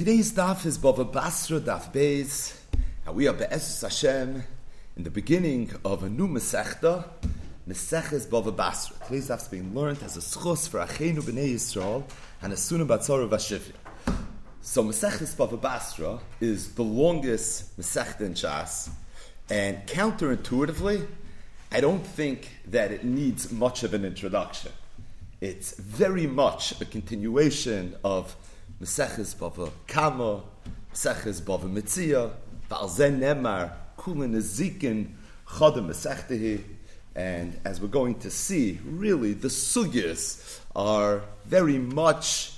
Today's daf is Bava Basra Daf Beis, and we are Be'ezus Hashem in the beginning of a new Masechta, Meseches Bava Basra. Today's daf is being learned as a schus for Achenu B'nai Yisrael and a Sunnah Batzara Vashivya. So Meseches Bava Basra is the longest Masechta in Shas, and counterintuitively, I don't think that it needs much of an introduction. It's very much a continuation of Meseches Bava Kama, Meseches Bava Metzia, V'al Zen Nemar, Kulin Ezikin, Chadam Mesechtehi, and as we're going to see, really the sugyas are very much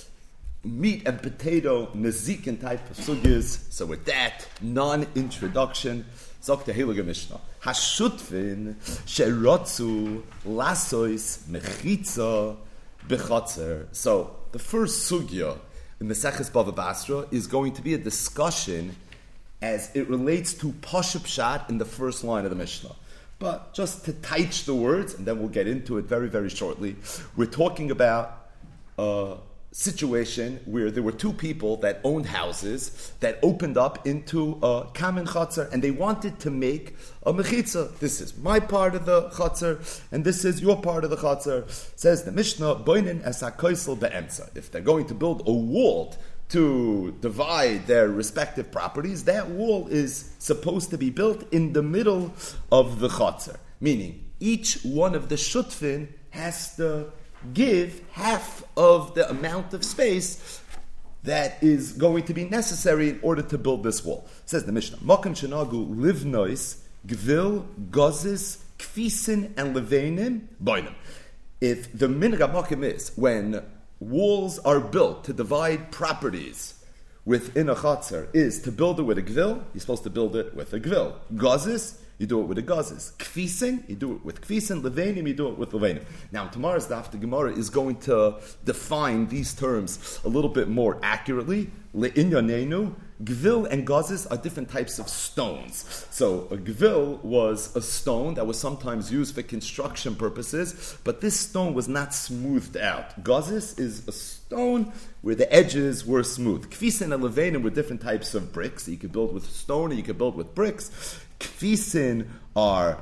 meat and potato, Nezikin type of sugyas. So with that non-introduction, Zok Tehilga Mishnah. Hashutfin sherotzu lasois mechitza b'chatzer. So the first sugya in the Meseches Bava Basra is going to be a discussion as it relates to Pashup Pshat in the first line of the Mishnah. But just to teach the words, and then we'll get into it very, very shortly, we're talking about a situation where there were two people that owned houses that opened up into a kamen chatzar, and they wanted to make a mechitza. This is my part of the chatzar, and this is your part of the chatzar. Says the Mishnah, boinin es hakoisel be'emtza. If they're going to build a wall to divide their respective properties, that wall is supposed to be built in the middle of the chatzar, meaning each one of the shutfin has to give half of the amount of space that is going to be necessary in order to build this wall. Says the Mishnah, Makom shenagu livnois, gvil, gozis, kfisin, and levenim, boinim. If the minhag makom is, when walls are built to divide properties within a chatzar, is to build it with a gvil, you're supposed to build it with a gvil. Gozis, you do it with a gazes. Kfisin, you do it with kfisin. Levenim, you do it with levenim. Now, tomorrow's daf, the Gemara is going to define these terms a little bit more accurately. Le'inyanenu, gvil and gazes are different types of stones. So, a gvil was a stone that was sometimes used for construction purposes, but this stone was not smoothed out. Gazes is a stone where the edges were smooth. Kfisin and levenim were different types of bricks. You could build with stone or you could build with bricks. Kfisin are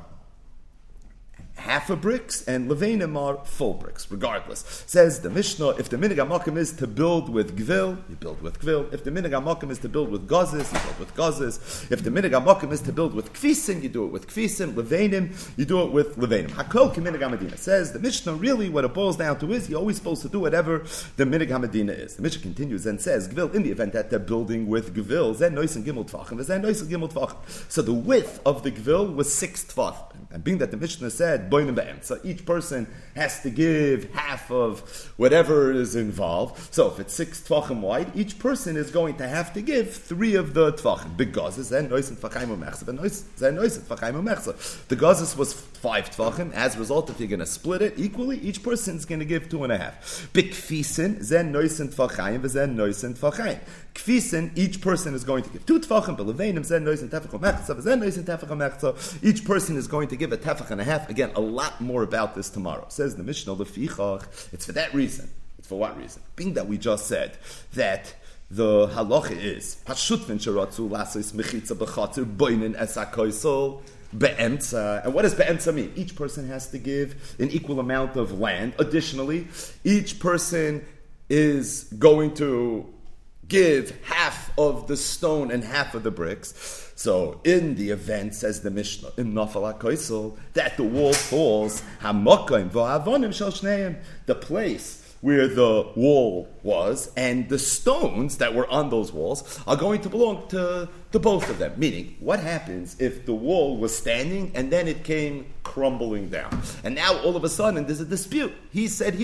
half a bricks, and levenim are full bricks, regardless. Says the Mishnah, if the minhag hamakom is to build with gvil, you build with gvil. If the minhag hamakom is to build with gazes, you build with gazes. If the minhag hamakom is to build with kfisin, you do it with kfisin. Levenim, you do it with levenim. Hakol k'minhag hamadina. Says the Mishnah, really what it boils down to is you're always supposed to do whatever the minhag hamadina is. The Mishnah continues and says, gvil, in the event that they're building with gvil, zen nois and gimel tvachim, zen nois and gimel tvachim. So the width of the gvil was 6 tvachim. And being that the Mishnah said, boinim be'em, so each person has to give half of whatever is involved. So if it's 6 tvachim wide, each person is going to have to give 3 of the tvachim. Big gazes, and nois and tvachim u'mechsa, and nois and tvachim u'mechsa. The gazes was 5 tvachim. As a result, if you're going to split it equally, each person is going to give 2.5. Big kfisin, zen nois and tvachim, zen nois and tvachim. Kfisin, each person is going to give 2 tvachim, but levenim, zen nois and tefach u'mechsa, zen nois and tefach u'mechsa. Each person is going to give a tefach and a half. Again, a lot more about this tomorrow. Says the Mishnah, lefichach, it's for that reason. It's for what reason? Being that we just said that the halacha is hashutfin sheratzu lasos mechitza b'chatzer boinin es hakoisel be'emtza. And what does be'emtza mean? Each person has to give an equal amount of land. Additionally, each person is going to give half of the stone and half of the bricks. So, in the event, says the Mishnah, in Nafal HaKoisel, that the wall falls, HaMokayim v'Avonim shel shneim, the place where the wall was, and the stones that were on those walls are going to belong to both of them. Meaning, what happens if the wall was standing and then it came crumbling down? And now, all of a sudden, there's a dispute. He said.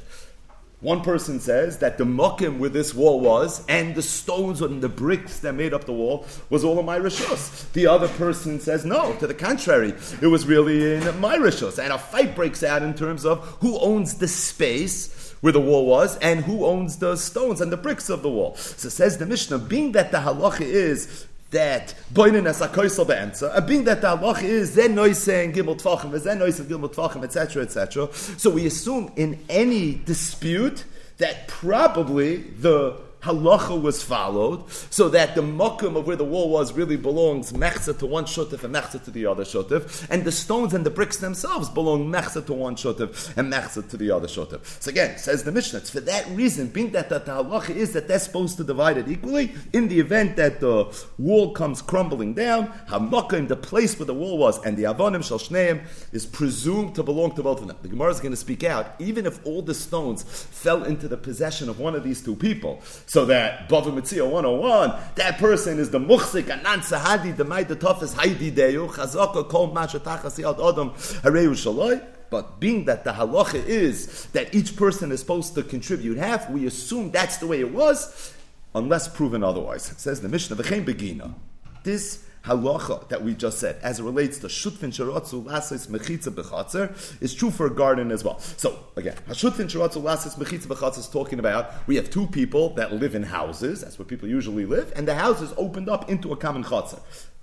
One person says that the mokim where this wall was and the stones and the bricks that made up the wall was all of my rishos. The other person says no, to the contrary, it was really in my rishos. And a fight breaks out in terms of who owns the space where the wall was and who owns the stones and the bricks of the wall. So says the Mishnah, being that the halacha is that boinin as a koisel be'emtza, being that the halacha is zen noise and gimel tvachim, zen noise and gimel tvachim, etc., etc. So we assume in any dispute that probably the halacha was followed, so that the makom of where the wall was really belongs mechza to one shutuf and mechza to the other shutuf, and the stones and the bricks themselves belong mechza to one shutuf and mechza to the other shutuf. So again, says the Mishnah, it's for that reason, being that the halacha is that they're supposed to divide it equally, in the event that the wall comes crumbling down, hamakom, the place where the wall was, and the avonim shel shneim is presumed to belong to both of them. The Gemara is going to speak out, even if all the stones fell into the possession of one of these two people, so that Bava Metzia 101, that person is the muchzik, anan sahadi, the maida tofes haidi deyu, chazaka kol mashatachas yad adam hareu shaloi. But being that the halacha is that each person is supposed to contribute half, we assume that's the way it was, unless proven otherwise. It says the Mishnah, v'chein begina. This halacha that we just said, as it relates to shutfin sheratzu lasis mechitza b'chatzer, is true for a garden as well. So again, shutfin sheratzu lasis mechitza b'chatzer is talking about we have two people that live in houses. That's where people usually live, and the house is opened up into a common chatzer.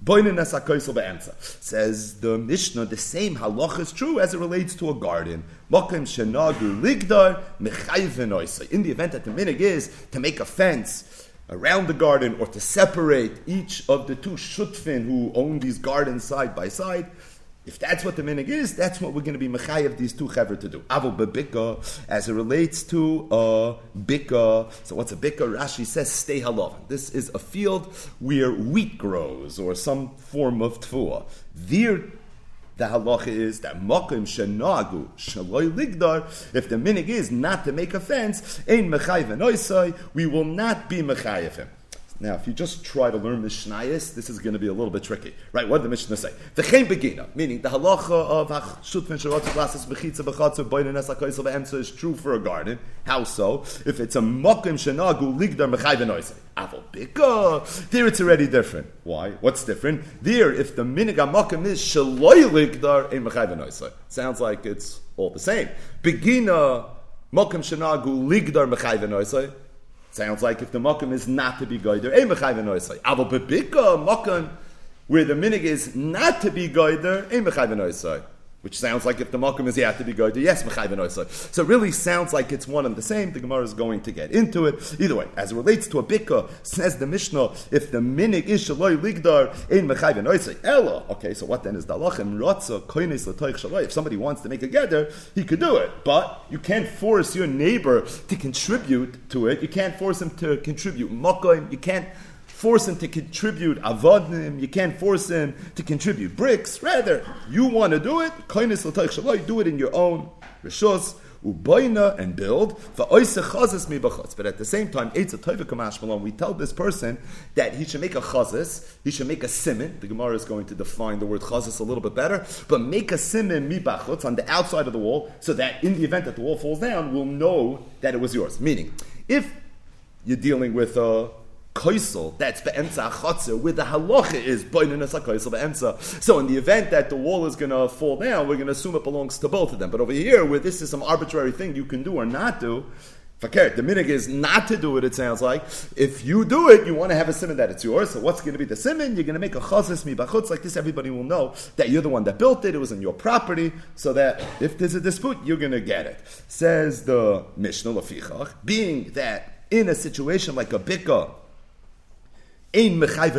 Says the Mishnah, the same halacha is true as it relates to a garden. In the event that the minig is to make a fence around the garden or to separate each of the two shutfin who own these gardens side by side, if that's what the minig is, that's what we're going to be mechayev these two chaver to do. Avol bebika, as it relates to a bika. So what's a bika? Rashi says stay halavan. This is a field where wheat grows or some form of tfuah. There, the halacha is that makim shenagu shaloi ligdar. If the minig is not to make a fence, ein mechayev enoisai, we will not be mechayev him. Now, if you just try to learn Mishnayos, this is going to be a little bit tricky. Right, what did the Mishnah say? V'chein begina, meaning the halacha of shutfin sheratzu lasis mechitza b'chatzer boinen es hakoisel v'emtza is true for a garden. How so? If it's a makim shenagu ligdar mechai v'noisei. Avol bika, there it's already different. Why? What's different? There, if the minig makim is shaloi ligdar ein mechai v'noisei. Sounds like it's all the same. Begina, makim shenagu ligdar mechai v'noisei. Sounds like if the makom is not to be goyder, avol bebika makom where the minig is not to be goyder, which sounds like if the makom is to be goyder, yes, so it really sounds like it's one and the same. The Gemara is going to get into it. Either way, as it relates to a bika, says the Mishnah, if the minig is shaloi ligdar, ein mechayv enoisai. Ella. Okay, so what then is the halachim? Ratza koines l'toich shaloi. If somebody wants to make a gather, he could do it. But you can't force your neighbor to contribute to it. You can't force him to contribute makom. You can't force him to contribute avodim. You can't force him to contribute bricks. Rather, you want to do it, koines l'toich shaloi, do it in your own rishos, ubayna, and build. But at the same time, we tell this person that he should make a chazis, he should make a simin. The Gemara is going to define the word chazis a little bit better, but make a simin mibachutz on the outside of the wall, so that in the event that the wall falls down, we'll know that it was yours. Meaning, if you're dealing with a koisel, that's be'emtza achotzer, where the halacha is boininus ha-koisel be'emtza. So in the event that the wall is going to fall down, we're going to assume it belongs to both of them. But over here, where this is some arbitrary thing you can do or not do, fakir, the minig is not to do it, it sounds like. If you do it, you want to have a siman that it's yours. So what's going to be the siman? You're going to make a chazis mibachutz like this. Everybody will know that you're the one that built it. It was in your property. So that if there's a dispute, you're going to get it. Says the Mishnah Lafichach, being that in a situation like a bika, if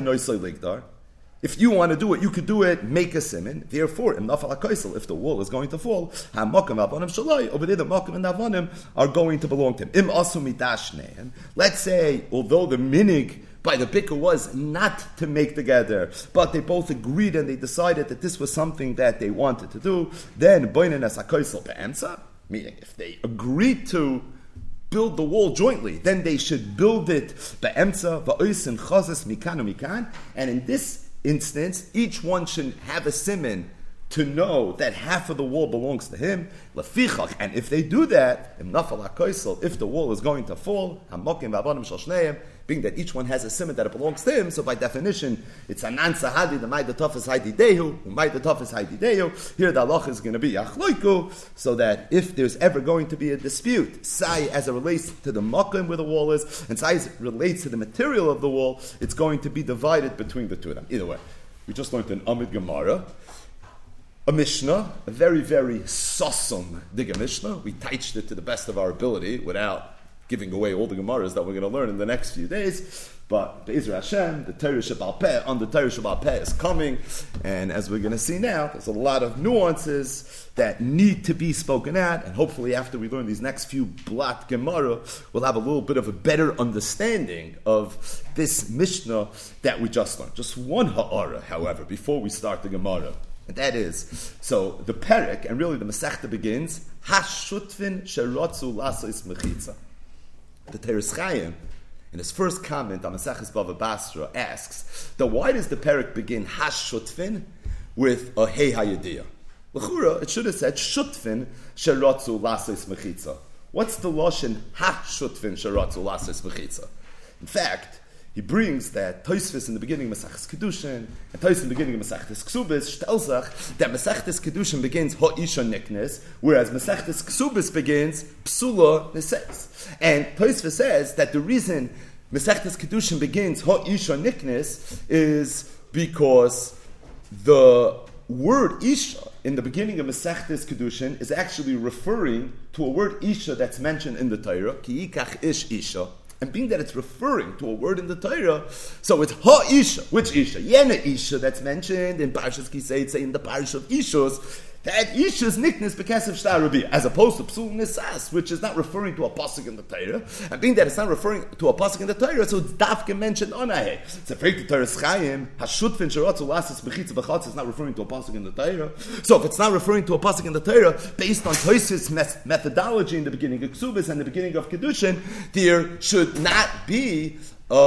you want to do it, you could do it, make a siman. Therefore, if the wall is going to fall, over there the makom and avonim are going to belong to him. Let's say, although the minig by the bika was not to make together, but they both agreed and they decided that this was something that they wanted to do, then meaning if they agreed to build the wall jointly, then they should build it be'emtza, va'oisin chazas mikan u'mikan, and in this instance, each one should have a siman to know that half of the wall belongs to him, lefichach, and if they do that, if the wall is going to fall, being that each one has a siman that it belongs to him, so by definition, it's anan sahadi, the maida taf is haidi dehu, maida taf is haidi dehu. Here the halach is going to be achloiku, so that if there's ever going to be a dispute, sai as it relates to the makom where the wall is, and sai as it relates to the material of the wall, it's going to be divided between the two of them. Either way, we just learned an Amid Gemara, a Mishnah, a very, very sosum digga Mishnah. We touched it to the best of our ability without giving away all the Gemaras that we're going to learn in the next few days. But Be'ezer Hashem, the Torah Sheba'al Peh, on the Torah Sheba'al Peh is coming, and as we're going to see now, there's a lot of nuances that need to be spoken at, and hopefully after we learn these next few Blat Gemara, we'll have a little bit of a better understanding of this Mishnah that we just learned. Just one ha'ara, however, before we start the Gemara. And that is, so the Perek, and really the Masechta begins, Hashutfin Sheratzu Lasos Mechitza. The Teres Chaim, in his first comment on Maseches Bava Basra, asks that why does the Perek begin Hashutfin with a Hey Hayadiyah? L'chura, it should have said Shutfin Sheratzu Lasos Mechitza. What's the lashon Hashutfin Sheratzu Lasos Mechitza? In fact, he brings that Tosfos in the beginning of Maseches Kedushin and Tosfos in the beginning of Maseches Ksubis tells us that Maseches Kedushin begins Ha'isha Niknes, whereas Maseches Ksubis begins Psula Neses. And Tosfos says that the reason Maseches Kedushin begins Ha'isha Niknes is because the word Isha in the beginning of Masechtes Kedushin is actually referring to a word Isha that's mentioned in the Torah, Ki Yikach Ish Isha. And being that it's referring to a word in the Torah, so it's Ha-Isha. Which Isha? Yena Isha that's mentioned in Parshas Kisei, in the Parsh of Ishos. That Isha's nickness Bekesef Shtar Rabbi, as opposed to Psul Nisas, which is not referring to a pasuk in the Torah. And being that it's not referring to a pasuk in the Torah, so it's Dafke mentioned Onahe. It's a fake to Torah Chaim, Hashutfin Sheratzu Lasos Mechitza B'chatz is not referring to a pasuk in the Torah. So if it's not referring to a pasuk in the Torah, based on Tosfos methodology in the beginning of Ksubis and the beginning of Kedushin, there should not be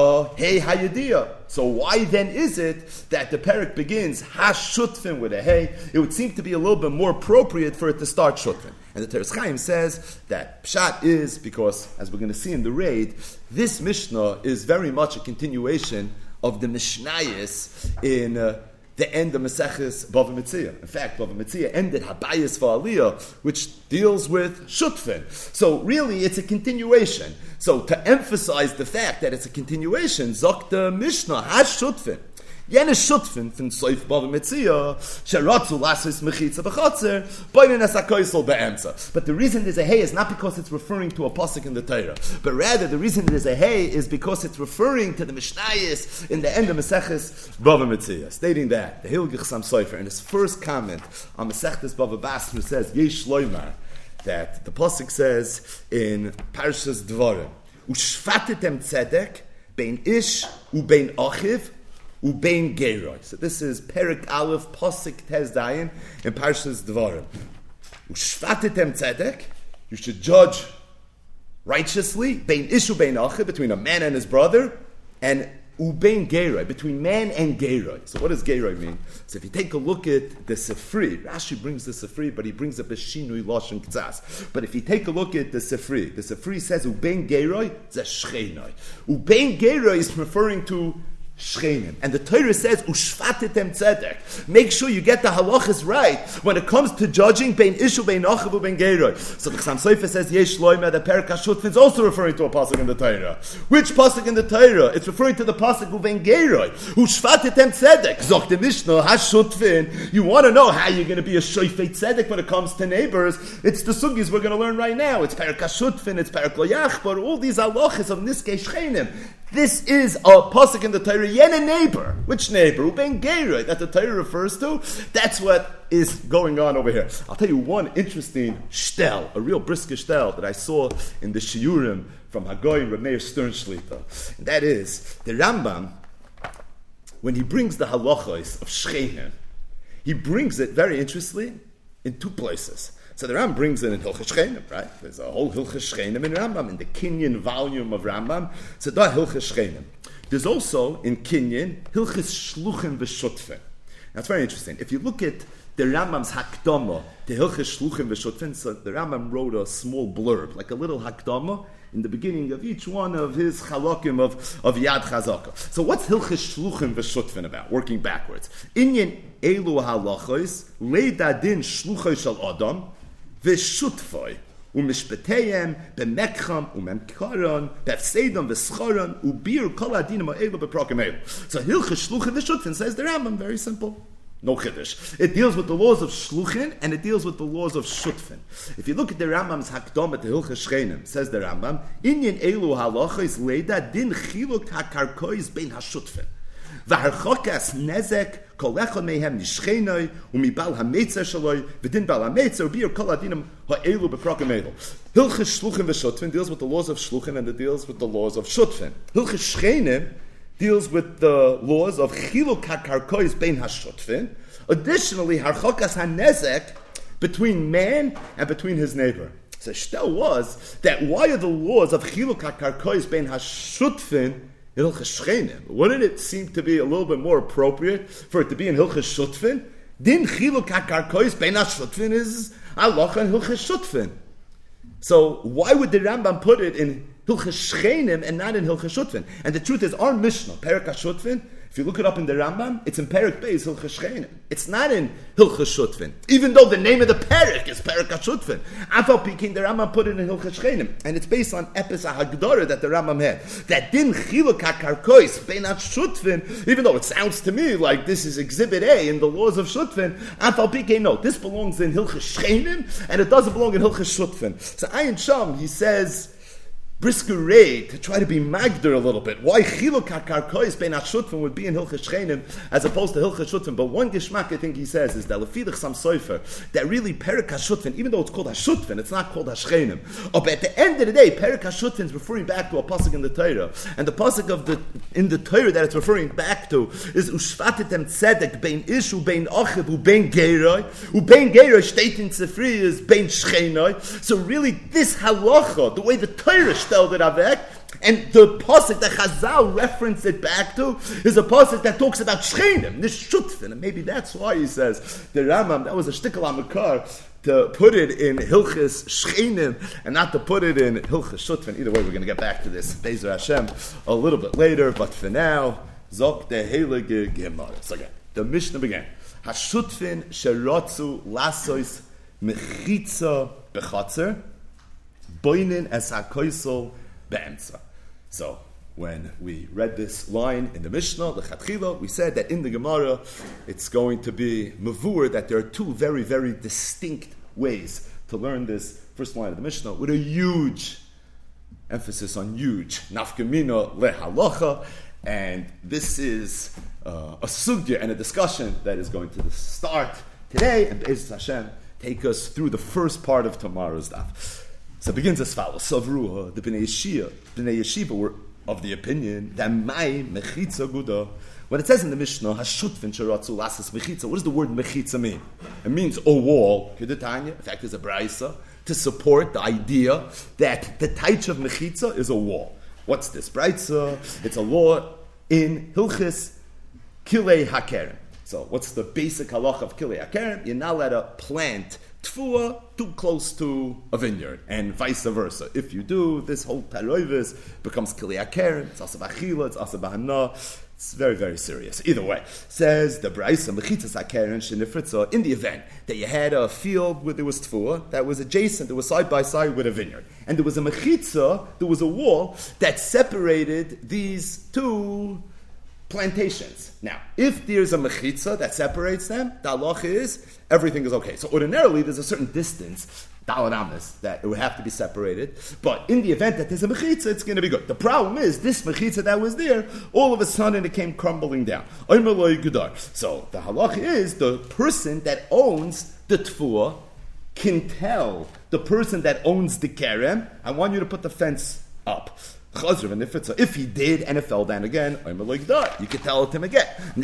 Hey Hayadiyah. So why then is it that the Perek begins Hashutfin with a Hey? It would seem to be a little bit more appropriate for it to start Shutfin. And the Teres Chaim says that Pshat is because, as we're going to see in the raid, this Mishnah is very much a continuation of the Mishnayos in the end of Maseches Bava Metzia. In fact, Bava Metzia ended Habayis Va'aliyah, which deals with Shutfin. So really, it's a continuation. So to emphasize the fact that it's a continuation, Zokta Mishnah has Shutfin. Yene Shutfin from Soif Bava Metzia, Sheratzu Lasos Mechitza B'chatzer, Boinen Es HaKoisel Be'emtza. But the reason there's a Hey is not because it's referring to a pasuk in the Torah, but rather the reason there's a Hey is because it's referring to the Mishnayos in the end of Maseches Bava Metzia, stating that the Hilgich Sam Sofer in his first comment on Masechtes Bava Basra says Yesh Loimar, that the pasuk says in Parshas Dvarim, Ushvatetem Tzedek Bein Ish Ubein Achiv Ubein Geroi. So this is Perek Aleph Pasuk Tez Dayin in Parshas Dvarim. Ushvatetem Tzedek, you should judge righteously Bein Ish Ubein Achiv, between a man and his brother, and Ubein Geroi, between man and Geroi. So what does Geroi mean? So if you take a look at the Sifri, Rashi brings the Sifri, but he brings up a Shinui Lashon K'tzas. But if you take a look at the Sifri says Ubein Geroi, ze Shchenoi. Ubein Geroi is referring to Shchenim. And the Torah says, Ushvatetem tzedek. Make sure you get the halachas right when it comes to judging Bein Ishu, Bein Achav, Bein Geroi. So the Chassam Sofer says, Yesh Loima, the Perek HaShutfin is also referring to a pasuk in the Torah. Which pasuk in the Torah? It's referring to the pasuk of Bein Geroi. Ushvatetem tzedek. Zok the Mishnah, HaShutfin. You want to know how you're going to be a Shoifei tzedek when it comes to neighbors. It's the sugis we're going to learn right now. It's Perek HaShutfin, it's Perek Lo Yachbar, all these halachas of Niskei Shchenim. This is a pasuk in the Torah, Yena neighbor. Which neighbor? Ubein Geroi, that the Torah refers to. That's what is going on over here. I'll tell you one interesting shtel, a real brisker shtel that I saw in the Shiurim from Hagoy Rameir Stern Shlita. And that is, the Rambam, when he brings the halachos of Shchenim, he brings it, very interestingly, in two places. So the Rambam brings it in Hilchos Shchenim, right? There's a whole Hilchos Shchenim in Rambam, in the Kinyan volume of Rambam. So da Hilchos Shchenim. There's also in Kinyan Hilchos Shluchim v'Shutfin. That's very interesting. If you look at the Rambam's Hakdama, the Hilchos Shluchim v'Shutfin, so the Rambam wrote a small blurb, like a little Hakdama, in the beginning of each one of his Chalakim of Yad Chazaka. So what's Hilchos Shluchim v'Shutfin about? Working backwards. Inyan Elu halachos leidadin shluchos shel Adam v'shutfoi umishpeteyem b'mekcham umemkaron b'fseidam v'scharon ubir kol adinim ha'elu b'prokem elu. So Hilchos Shluchim v'Shutfin says the Rambam, very simple. No chiddush. It deals with the laws of shluchin and it deals with the laws of shutfin. If you look at the Rambam's Hakdom at the Hilchos Shchenim, says the Rambam, Inyan elu halacha is leida din chiluk hakarkois bein hashutfin. V'harchokas nezek kol echad mehem nishchenoi umibal hametzer shaloi v'din bal hametzer u'bir kol adinim ha'elu b'prokem elu. Hilchos shluchin v'shutfin deals with the laws of shluchin and it deals with the laws of shutfin. Hilchos Shchenim deals with the laws of chiluk hakarkois bein hashutfin. Additionally, harchokas hanezek between man and between his neighbor. So shtel was that why are the laws of chiluk hakarkois bein hashutfin in Hilchos Shchenim? Wouldn't it seem to be a little bit more appropriate for it to be in Hilchos Shutfin? Din chiluk hakarkois bein hashutfin is halacha and Hilchos Shutfin. So why would the Rambam put it in Hilchos Shchenim and not in Hilchos Shutfin? And the truth is, our Mishnah, Perek HaShutfin, if you look it up in the Rambam, it's in Perek Beis Hilchos Shchenim. It's not in Hilchos Shutfin, even though the name of the Perek is Perek HaShutfin. Afal Pikin, the Rambam put it in Hilchos Shchenim, and it's based on Epis HaHagdara that the Rambam had. That din chiluk hakarkois bein hashutfin, even though it sounds to me like this is Exhibit A in the laws of Shutfin, Afal Pikin, no, this belongs in Hilchos Shchenim, and it doesn't belong in Hilchos Shutfin. So Ayin Sham, he says, brisker raid to try to be magder a little bit. Why chiluk hakarkois bein hashutfin would be in Hilchos Shchenim as opposed to Hilchos Shutfin? But one geshmak I think he says is that lefidach sam sofer that really Perek HaShutfin, even though it's called Hashutfin, it's not called Hashchenim. But at the end of the day, Perek HaShutfin is referring back to a pasuk in the Torah, and the pasuk in the Torah that it's referring back to is ushvatetem tzedek bein ish ubein achiv ubein geroi ubein geroi state in Sefri is bein shchenoi. So really, this halacha, the way the Torah stelled it avek, and the pasuk that Chazal referenced it back to is a pasuk that talks about shchenim, this shutfin, and maybe that's why he says the Rambam that was a shtickle amakar to put it in Hilchos Shchenim and not to put it in Hilchos Shutfin. Either way, we're going to get back to this Be'ezer Hashem a little bit later, but for now, Zok de Heilige Gemara. So again, the Mishnah began. Hashutfin sheratzu lasois mechitza bechatzer boinin es hakoisol be'emtza. So, when we read this line in the Mishnah, the Chatchila, we said that in the Gemara, it's going to be mavur, that there are two very, very distinct ways to learn this first line of the Mishnah, with a huge emphasis on huge. Nafkamina lehalacha, and this is a sugya and a discussion that is going to start today, and Be'ezus Hashem take us through the first part of tomorrow's daf. So it begins as follows. Savruha, the Bnei Yeshiva were of the opinion that my mechitza guda. When it says in the Mishnah, hashutfin sheratzu lasas mechitza, what does the word mechitza mean? It means a wall. Kedetanya, in fact, there's a brayso to support the idea that the taich of mechitza is a wall. What's this brayso? It's a law in Hilchis Kilei HaKerem. So what's the basic halacha of Kilei HaKerem? You're not allowed to plant tefua too close to a vineyard, and vice versa. If you do, this whole paroivis becomes Kilei HaKerem. It's also b'achila, it's also b'hana. It's very, very serious. Either way, says the Braisa Mechitzas HaKeren Shenifritza, in the event that you had a field where there was tefua that was adjacent, that was side by side with a vineyard, and there was a mechitza, there was a wall that separated these two plantations. Now, if there's a mechitza that separates them, the halacha is everything is okay. So ordinarily, there's a certain distance, dalaramis, that it would have to be separated. But in the event that there's a mechitza, it's going to be good. The problem is, this mechitza that was there, all of a sudden it came crumbling down. So the halacha is, the person that owns the tefua can tell the person that owns the kerem, I want you to put the fence up. If he did and it fell down again, you can tell it him again.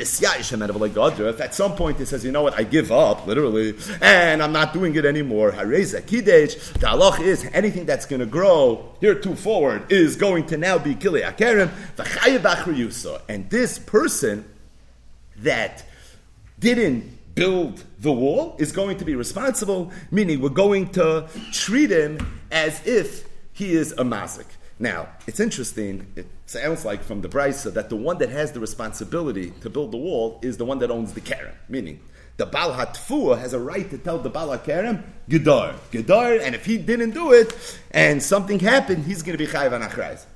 If at some point he says, you know what, I give up, literally, and I'm not doing it anymore, the halach is anything that's going to grow hereto forward is going to now be Kilei HaKerem. And this person that didn't build the wall is going to be responsible, meaning we're going to treat him as if he is a mazik. Now, it's interesting, it sounds like from the Brisa that the one that has the responsibility to build the wall is the one that owns the kerem, meaning the Baal HaTfua has a right to tell the Baal HaKerem, Gedar, and if he didn't do it and something happened, he's going to be Chayav Anachrais.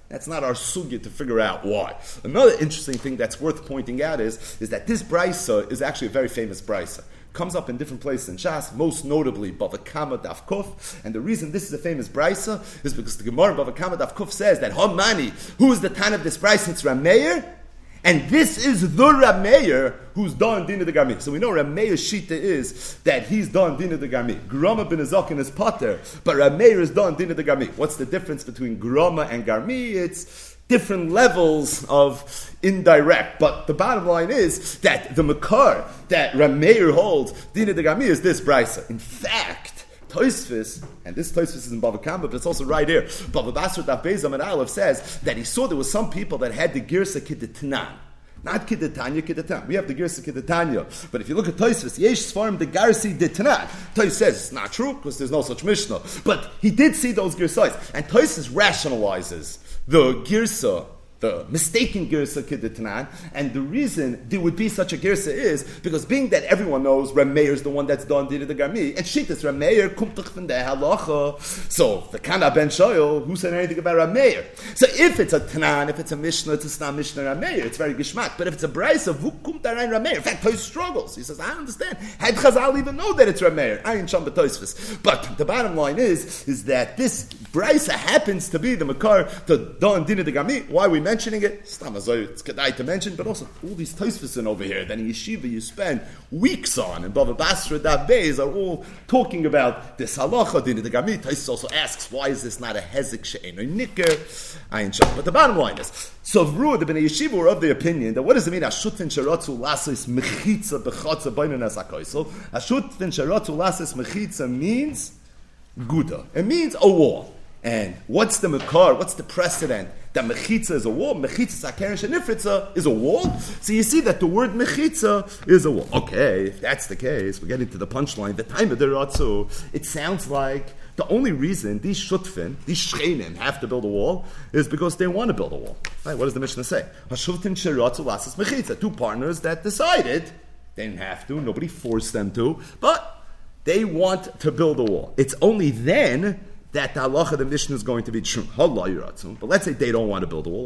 That's not our sugya to figure out why. Another interesting thing that's worth pointing out is that this brisa is actually a very famous brisa. Comes up in different places in Shas, most notably Bava Kama Daf Kuf. And the reason this is a famous brisa is because the Gemara Bava Kama Daf Kuf says that Hamani, who is the Tan of this brisa, it's Rameir, and this is the Rameir who's done Dina de Garmi. So we know Rameir's shita is that he's done Dina de Garmi. Grama ben Azakin is Pater, but Rameir is done Dina de Garmi. What's the difference between Grama and Garmi? It's different levels of indirect. But the bottom line is that the Makar that Rameir holds, Dina de Garmi, is this brisa. In fact, Tosfos, and this Tosfos is in Bava Kama, but it's also right here. Bava Basra Daf Beis Amud Aleph says that he saw there was some people that had the Girsa Kiddetanan. Not Kiddetanya, Kiddetanya. We have the Girsa Kiddetanya. But if you look at Tosfos, Yesh Sfarim the Garsi Detanan. Tosfos says it's not true because there's no such Mishnah. But he did see those Girsais. And Tosfos rationalizes the Girsa, the mistaken Girsa Kiddetanan, and the reason there would be such a Girsa is because being that everyone knows Rameir is the one that's done Dina de Garmi, and Shittas Rameir kumtach from the halacha. So the Kana ben Shoyel, who said anything about Rameir? So if it's a Tanan, if it's a Mishnah, it's not Mishnah Rameir, it's very gishmak. But if it's a Brisa, who kumt arein Rameir? In fact, Toys struggles. He says, I understand. Had Chazal even know that it's Rameir? I ain't Sham b'Toysfos. But the bottom line is that this Brisa happens to be the Makar to done Dina de Garmi. Why are we mentioning it? It's kedai to mention, but also all these Tosfos over here that in yeshiva you spend weeks on, and Bava Basra Daf Beis are all talking about this halacha Dina de Garmi. Tosfos also asks, why is this not a hezek she'eno nicker? Ayin sham. But the bottom line is, so Ruah, the Bnei Yeshiva were of the opinion that what does it mean? Ashutin sheratzu lasis mechitza b'chatza b'inen as hakoisel. Ashutin sheratzu lasis mechitza means guda. It means a wall. And what's the makar? What's the precedent that mechitza is a wall? Mechitza sakeren shenifritza is a wall. So you see that the word mechitza is a wall. Okay, if that's the case, we're getting to the punchline. The time of the ratzu, it sounds like the only reason these shutfin, these shchenim, have to build a wall is because they want to build a wall. Right? What does the Mishnah say? Hashuvtin sheratzu lasas mechitza. Two partners that decided they didn't have to. Nobody forced them to, but they want to build a wall. It's only then that the halacha of the Mishnah is going to be true. But let's say they don't want to build a wall.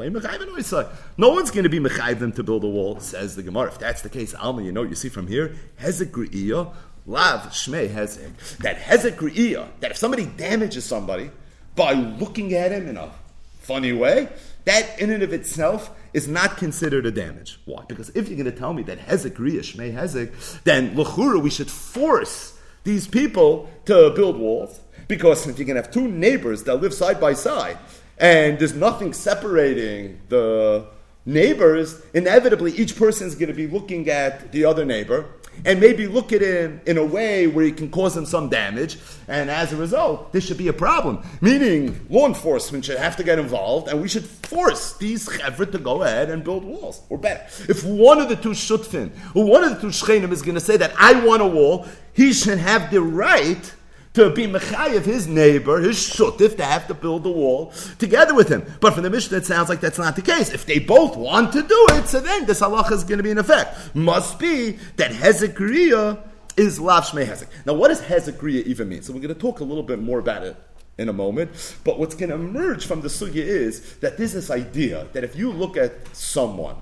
No one's going to be mechayiv them to build a wall, says the Gemara. If that's the case, Alma, you see from here, hezek re'iyah, lav shmei hezek. That hezek re'iyah, that if somebody damages somebody by looking at him in a funny way, that in and of itself is not considered a damage. Why? Because if you're going to tell me that hezek re'iyah, shmei hezek, then l'chura, we should force these people to build walls. Because if you can have two neighbors that live side by side, and there's nothing separating the neighbors, inevitably each person is going to be looking at the other neighbor, and maybe look at him in a way where he can cause him some damage, and as a result, this should be a problem. Meaning, law enforcement should have to get involved, and we should force these chevra to go ahead and build walls. Or better, if one of the two shutfin, or one of the two shchenim is going to say that I want a wall, he should have the right to be mechayev his neighbor, his shutif, to have to build the wall together with him. But from the Mishnah, it sounds like that's not the case. If they both want to do it, so then this halacha is going to be in effect. Must be that hezek re'iyah is lav shmei hezek. Now, what does hezek re'iyah even mean? So we're going to talk a little bit more about it in a moment. But what's going to emerge from the sugya is that there's this idea that if you look at someone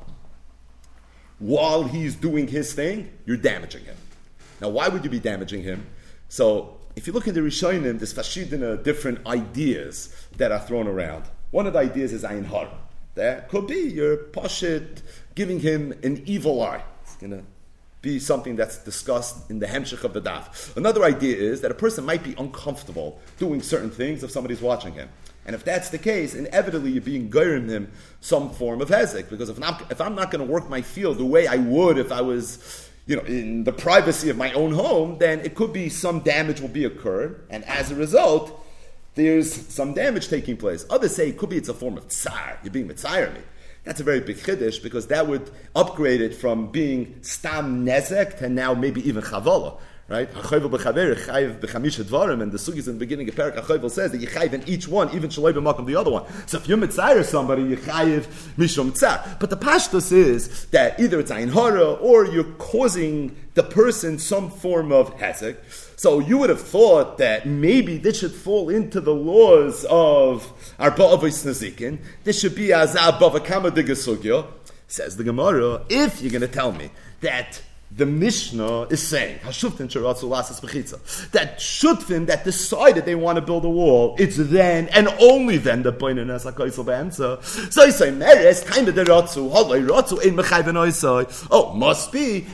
while he's doing his thing, you're damaging him. Now, why would you be damaging him? So, if you look at the Rishonim, there's fashidina different ideas that are thrown around. One of the ideas is ayin har. That could be your pashit giving him an evil eye. It's going to be something that's discussed in the hemshech of the daf. Another idea is that a person might be uncomfortable doing certain things if somebody's watching him. And if that's the case, inevitably you're being geirim him some form of hezek. Because if I'm not going to work my field the way I would if I was in the privacy of my own home, then it could be some damage will be occurred, and as a result, there's some damage taking place. Others say it could be it's a form of tsar. You're being mitzayir me. That's a very big chiddush because that would upgrade it from being stam nezek to now maybe even chavala. right? Hachoyvel b'chaver chayiv b'chamisha dvarim, and the sugis in the beginning of Perek Hachoyvel says that you chayiv in each one, even shaloi b'makom the other one. So if you mitzayir somebody, you chayiv mishum tzar. But the pashtus is that either it's ayin hara or you're causing the person some form of hezek. So you would have thought that maybe this should fall into the laws of Arba Avos Nazikin. This should be Azab Bavakama de Gesugya. Says the Gemara, if you're going to tell me that the Mishnah is saying, Hashuftin Sharatzu Lasas Bechitza, that Shutfin that decided they want to build a wall, it's then and only then that Boinen has a Kaisel Be'emza. So you say, Meres, time of the Ratzu, Halai Ratzu, Ein Mechai Ben Oisai. Oh, must be,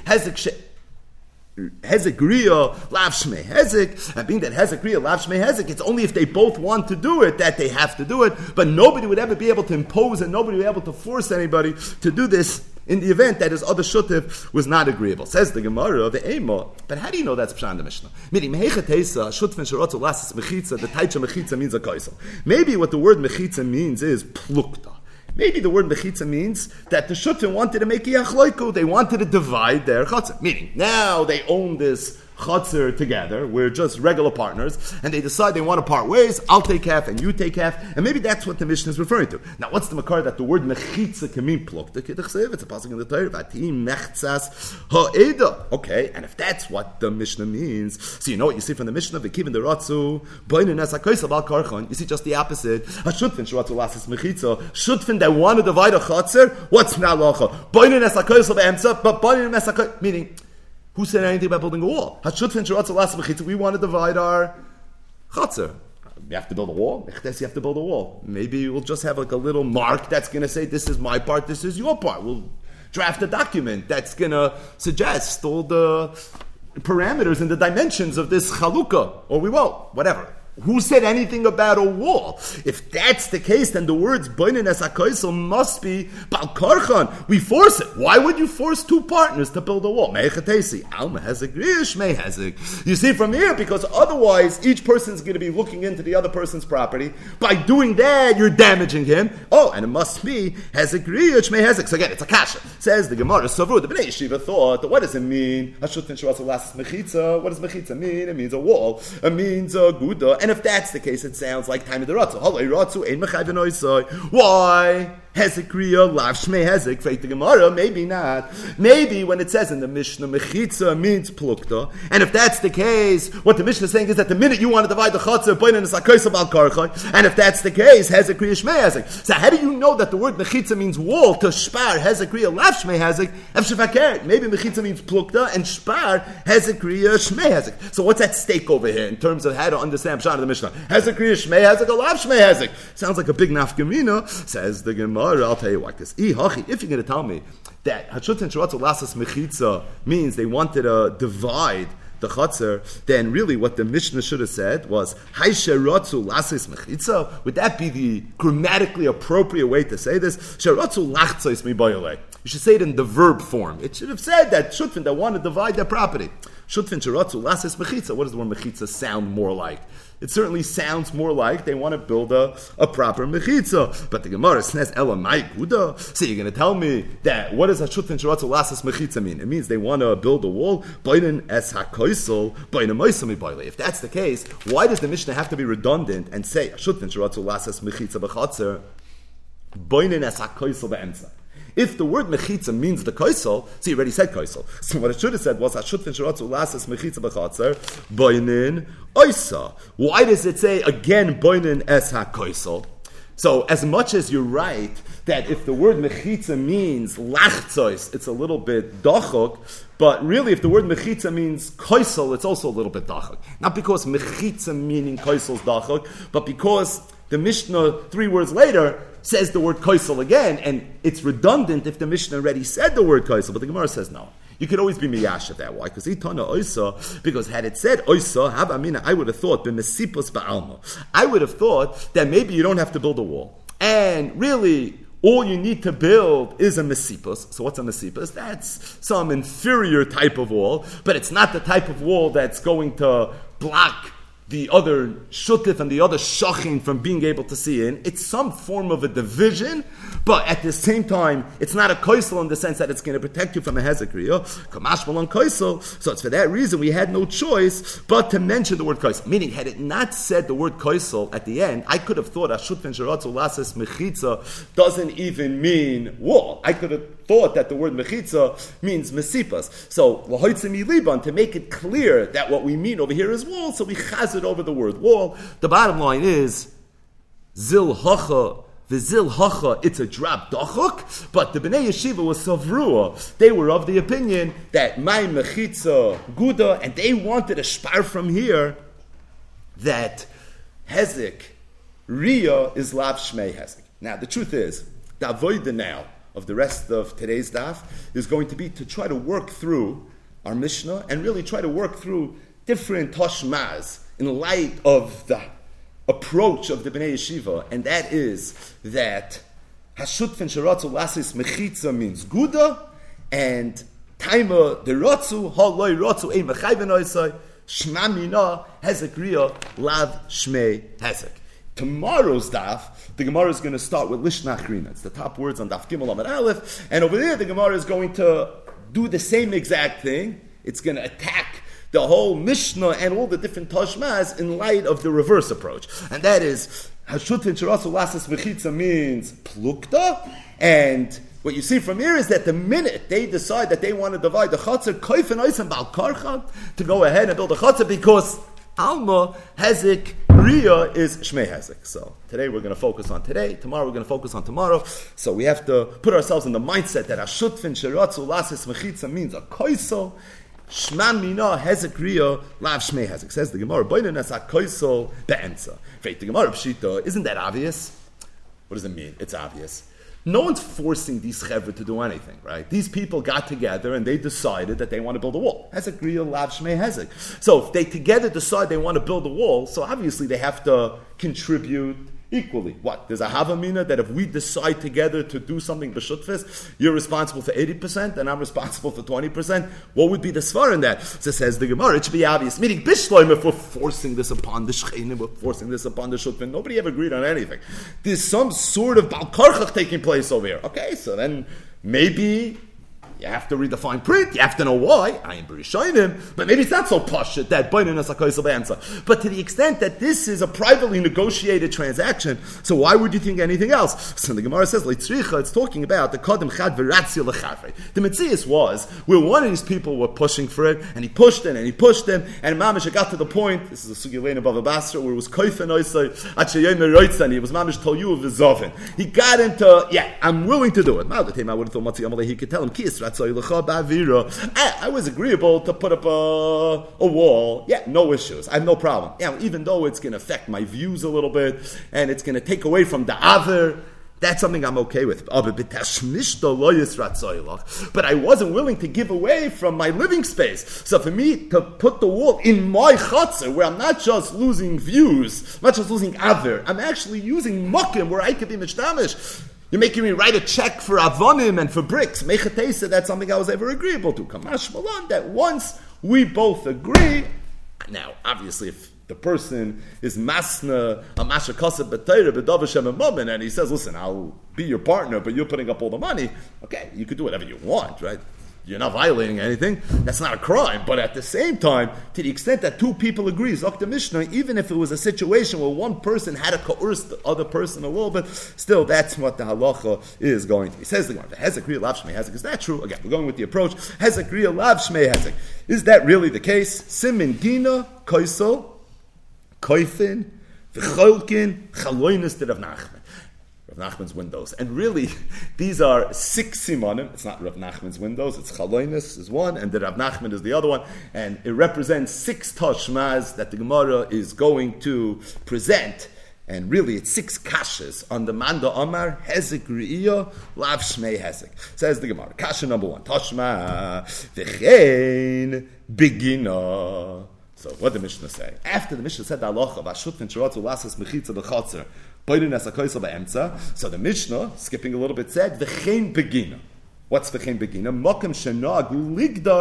Hezek Griya, Lav Shmei Hezek, and being that Hezek Griya, Lav Shmei Hezek, it's only if they both want to do it that they have to do it, but nobody would ever be able to impose and nobody would be able to force anybody to do this in the event that his other Shutif was not agreeable. Says the Gemara, the Ema, but how do you know that's Pshan the Mishnah? Meaning, Mehechatesa, Shutfin Sharotzu Lasas Mechitza, the Taicha Mechitza means a Kaisel. Maybe what the word Mechitza means is Plukta. Maybe the word mechitza means that the Shutim wanted to make a yachloiku. They wanted to divide their chatzar. Meaning, now they own this chatzar together. We're just regular partners. And they decide they want to part ways. I'll take half and you take half. And maybe that's what the Mishnah is referring to. Now, what's the makar that the word mechitza can mean plukta? It's a passage in the Torah. Vatim mechtzas ha'eda. Okay, and if that's what the Mishnah means, so you know what you see from the Mishnah? V'kivin the ratzu, boinin es ha'koisa bal karchon. You see just the opposite. Ha'shutfin shratzu lasas mechitza. Shutfin that want to divide a chatzar. What's nalacha? Boinin es ha'koisa be'emtza, but boinin es ha'koisa, meaning, who said anything about building a wall? We want to divide our chatzar. You have to build a wall. You have to build a wall. Maybe we'll just have like a little mark that's going to say, this is my part, this is your part. We'll draft a document that's going to suggest all the parameters and the dimensions of this chalukah. Or we won't. Whatever. Who said anything about a wall? If that's the case, then the words Boinin es HaKoisel must be Bal Karchan. We force it. Why would you force two partners to build a wall? Alma Hezek, Shmei Hezek. You see from here, because otherwise each person's going to be looking into the other person's property. By doing that, you're damaging him. Oh, and it must be Hezek, Shmei Hezek. So again, it's a kasha. Says the Gemara, Savru, the Bnei Yeshiva thought, what does it mean? What does mechitza mean? It means a wall. It means a guda. And if that's the case, it sounds like time of the Ratzu. Why? Hezekriya, Lav Shmei Hezek, Fake the Gemara, maybe not. Maybe when it says in the Mishnah, Mechitza means Plukta, and if that's the case, what the Mishnah is saying is that the minute you want to divide the Chatzar, Boinin is HaKoisel Bal Karchai, and if that's the case, Hezekriya Shmei Hezek. So how do you know that the word Mechitza means wall, to Shpar, Hezekriya, Lav Shmei Hezek, Efshefakert? Maybe Mechitza means Plukta, and Shpar, Hezekriya Shmei Hezek. So what's at stake over here in terms of how to understand Pshat of the Mishnah? Hezekriya Shmei Hezek, or Lav Shmei Hezek? Sounds like a big nafkamina, says the Gemara. I'll tell you like this. If you're going to tell me that Hachutin Sharatzu Lasas Mechitza means they wanted to divide the chatzar, then really what the Mishnah should have said was Haisharatzu Lasas Mechitza. Would that be the grammatically appropriate way to say this? Sharatzu Lachtzais Mibayale. You should say it in the verb form. It should have said that Shutfin that want to divide their property. Shutfin Sharatzu Lasas Mechitza. What does the word Mechitza sound more like? It certainly sounds more like they want to build a proper mechitza. But the Gemara says, Ela mai guda. So you're going to tell me that what does Hashutfin Sharatzu Lasas Mechitza mean? It means they want to build a wall. Boinin es hakoisel, boinin moisami boile. If that's the case, why does the Mishnah have to be redundant and say Hashutfin Sharatzu Lasas Mechitza b'chatzer, boinin es hakoisel be'emtza? If the word mechitza means the koisel, see, you already said koisel. So what it should have said was Hashutfin Sharatzu Lasas Mechitza b'chatzer, boinin oisa. Why does it say again boinin es ha-koisel? So as much as you're right that if the word mechitza means lachzois, it's a little bit dachok, but really if the word mechitza means koisel, it's also a little bit dachok. Not because mechitza meaning koisel is dachok, but because the Mishnah 3 words later says the word koisel again, and it's redundant if the Mishnah already said the word koisel, but the Gemara says no. You could always be miyash of that. Why? Because itana oisa. Because had it said oisa, have amina, I would have thought b'mesipos ba'alma. I would have thought that maybe you don't have to build a wall, and really all you need to build is a mesipos. So what's a mesipos? That's some inferior type of wall, but it's not the type of wall that's going to block the other shutif and the other shachin from being able to see in. It's some form of a division, but at the same time, it's not a koisel in the sense that it's going to protect you from a hezek riyah. Kamash malon koisel. So it's for that reason we had no choice but to mention the word koisel. Meaning, had it not said the word koisel at the end, I could have thought ashutfen sheratzu lases mechitza doesn't even mean wall. I could have thought that the word mechitza means mesipas. So lahoitzim liban, to make it clear that what we mean over here is wall, so we chaz it over the word wall. The bottom line is zil hacha. The zil hacha, it's a drop dachuk, but the Bnei Yeshiva was savrua. They were of the opinion that my mechitza guda, and they wanted a spar from here that hezek riyah is lav shmei hezek. Now the truth is, the avoida now of the rest of today's daf is going to be to try to work through our Mishnah and really try to work through different tashmaz in light of the approach of the Bnei Yeshiva, and that is that Hashutfen Sheratzu Lasis Mechitza means Guda, and Taima the Ratzu, Haloi Ratzu Ein Mechayven Oisai, Shma Mina Hezek Riyah Lav Shmei Hezek. Tomorrow's daf, the Gemara is going to start with Lishnach Rina. It's the top words on Daf Gimel Amud Aleph, and over there the Gemara is going to do the same exact thing. It's going to attack the whole Mishnah and all the different Tashmas in light of the reverse approach. And that is, Hashutfin Shirasu Lasas Mechitza means Plukta, and what you see from here is that the minute they decide that they want to divide the Chatzar, Koif and Oisam Bal Karcha, to go ahead and build a Chatzar, because Alma Hezek Riyah is Shmei Hezek. So today we're going to focus on today. Tomorrow we're going to focus on tomorrow. So we have to put ourselves in the mindset that Hashutfin Shiratzu Lasis Mechitza means a koisel. Shman Mina Hezek Riyah Lav Shmei Hezek. Says the Gemara, Boinenes a koisel be'emtza. Right, the Gemara Pshita, isn't that obvious? What does it mean? It's obvious. No one's forcing these chevra to do anything, right? These people got together and they decided that they want to build a wall. Hezek Riyah Lav Shmei Hezek. So if they together decide they want to build a wall, so obviously they have to contribute equally. What? There's a havamina that if we decide together to do something b'shutfis, you're responsible for 80% and I'm responsible for 20%. What would be the svar in that? So says the Gemara, it should be obvious. Meaning, bishloim, if we're forcing this upon the shchenim, we're forcing this upon the shutfin, nobody ever agreed on anything. There's some sort of balkarchach taking place over here. Okay, so then maybe you have to read the fine print. You have to know why. I am Berishayim, but maybe it's not so pashut that Bainin as a koisel be'emtza. But to the extent that this is a privately negotiated transaction, so why would you think anything else? So the Gemara says, Leitzricha, it's talking about the kodem chad v'ratzia l'chavre. The Metzias was where one of these people were pushing for it, and he pushed it, and he pushed him, and Mamish got to the point. This is a sugya lein above a basra where it was koifen oisay atshayim roitzani. It was Mamish tol you of v'zovin. He got into, I'm willing to do it. I would have thought Matzi Amalei, he could tell him kis. I was agreeable to put up a wall. Yeah, no issues. I have no problem. Yeah, even though it's going to affect my views a little bit and it's going to take away from the other, that's something I'm okay with. But I wasn't willing to give away from my living space. So for me to put the wall in my chutzner, where I'm not just losing views, not just losing other, I'm actually using mukim where I could be mishtamish. You're making me write a check for avonim and for bricks. Mechatesa, that's something I was ever agreeable to. Kamash malan, that once we both agree. Now, obviously, if the person is masna, a masha kasab b'tayra b'davashem and and he says, listen, I'll be your partner, but you're putting up all the money. Okay, you could do whatever you want, right? You're not violating anything. That's not a crime. But at the same time, to the extent that two people agree, Zok Mishnah, even if it was a situation where one person had to coerce the other person a little bit, still that's what the halacha is going to be. Says the Gemara, Hezek Riyah Lav Shmei Hezek. Is that true? Again, we're going with the approach. Hezek Riyah Lav Shmei Hezek. Is that really the case? Simin Gina, Koisel, Koifin, V'cholkin, Chaloinus de Rav Nachman. Rav Nachman's windows. And really, these are 6 simanim. It's not Rav Nachman's windows. It's Chaloinus is one, and the Rav Nachman is the other one. And it represents 6 tashmas that the Gemara is going to present. And really, it's 6 kashas on the Manda Amar, Hezek Riyah, Lav Shmei Hezek. Says the Gemara. Kasha number 1, Tashma, V'chein, Begina. So what did the Mishnah say? After the Mishnah said the halacha, Vashut and Shiratzu Lasas Mechitza B'chatzar, so the Mishnah, skipping a little bit, said V'chein Begina. What's V'chein Begina? Mokem Shenagu Ligdar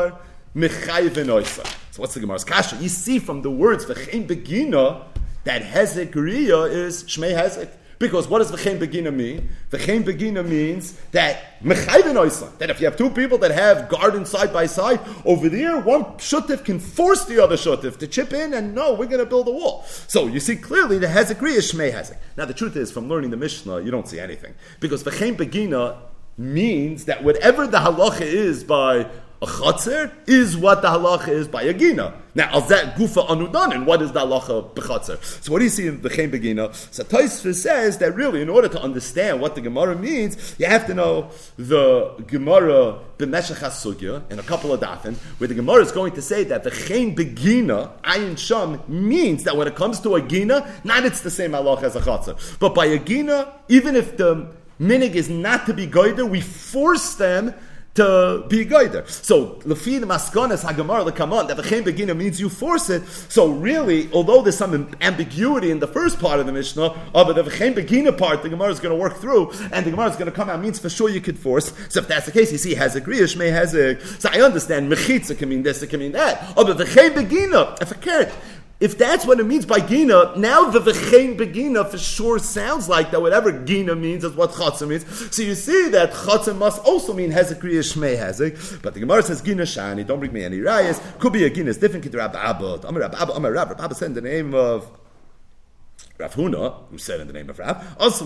mechayven oisa. So what's the Gemara's kasha? You see from the words v'chein begina that hezek riyah is shmei hezek. Because what does v'chein begina mean? V'chein begina means that mechayven oisa. That if you have two people that have gardens side by side, over there one shutif can force the other shutif to chip in and no, we're going to build a wall. So you see clearly the hezek riyah is shmei hezek. Now the truth is, from learning the Mishnah, you don't see anything. Because v'chein begina means that whatever the halacha is by a chatzir is what the halacha is by a gina. Now, al that gufa anudan, and what is the halacha b'chatzir? So, what do you see in v'chein begina? So, Tosfos says that really, in order to understand what the Gemara means, you have to know the Gemara b'meshech hasugya in a couple of dafin, where the Gemara is going to say that v'chein begina ayin sham means that when it comes to a gina, not it's the same halacha as a chatzir, but by a gina, even if the minig is not to be goider, we force them to be goider. So, lefi the maskonas hagamar lekamon, that v'chein begina means you force it. So really, although there's some ambiguity in the first part of the Mishnah, but the v'chein begina part, the Gemara is going to work through, and the Gemara is going to come out, means for sure you could force. So if that's the case, you see, hezek riyah, shmei hezek. So I understand, mechitza can mean this, it can mean that. But v'chein begina, if that's what it means by gina, now the v'chein begina for sure sounds like that whatever gina means is what chatzah means. So you see that chatzah must also mean hezek riyah shmei hezek. But the Gemara says gina shani, don't bring me any rayas. Could be a gina, it's different to Rab Abba. Rab Abba said in the name of Rav Huna, who said in the name of Rav, it's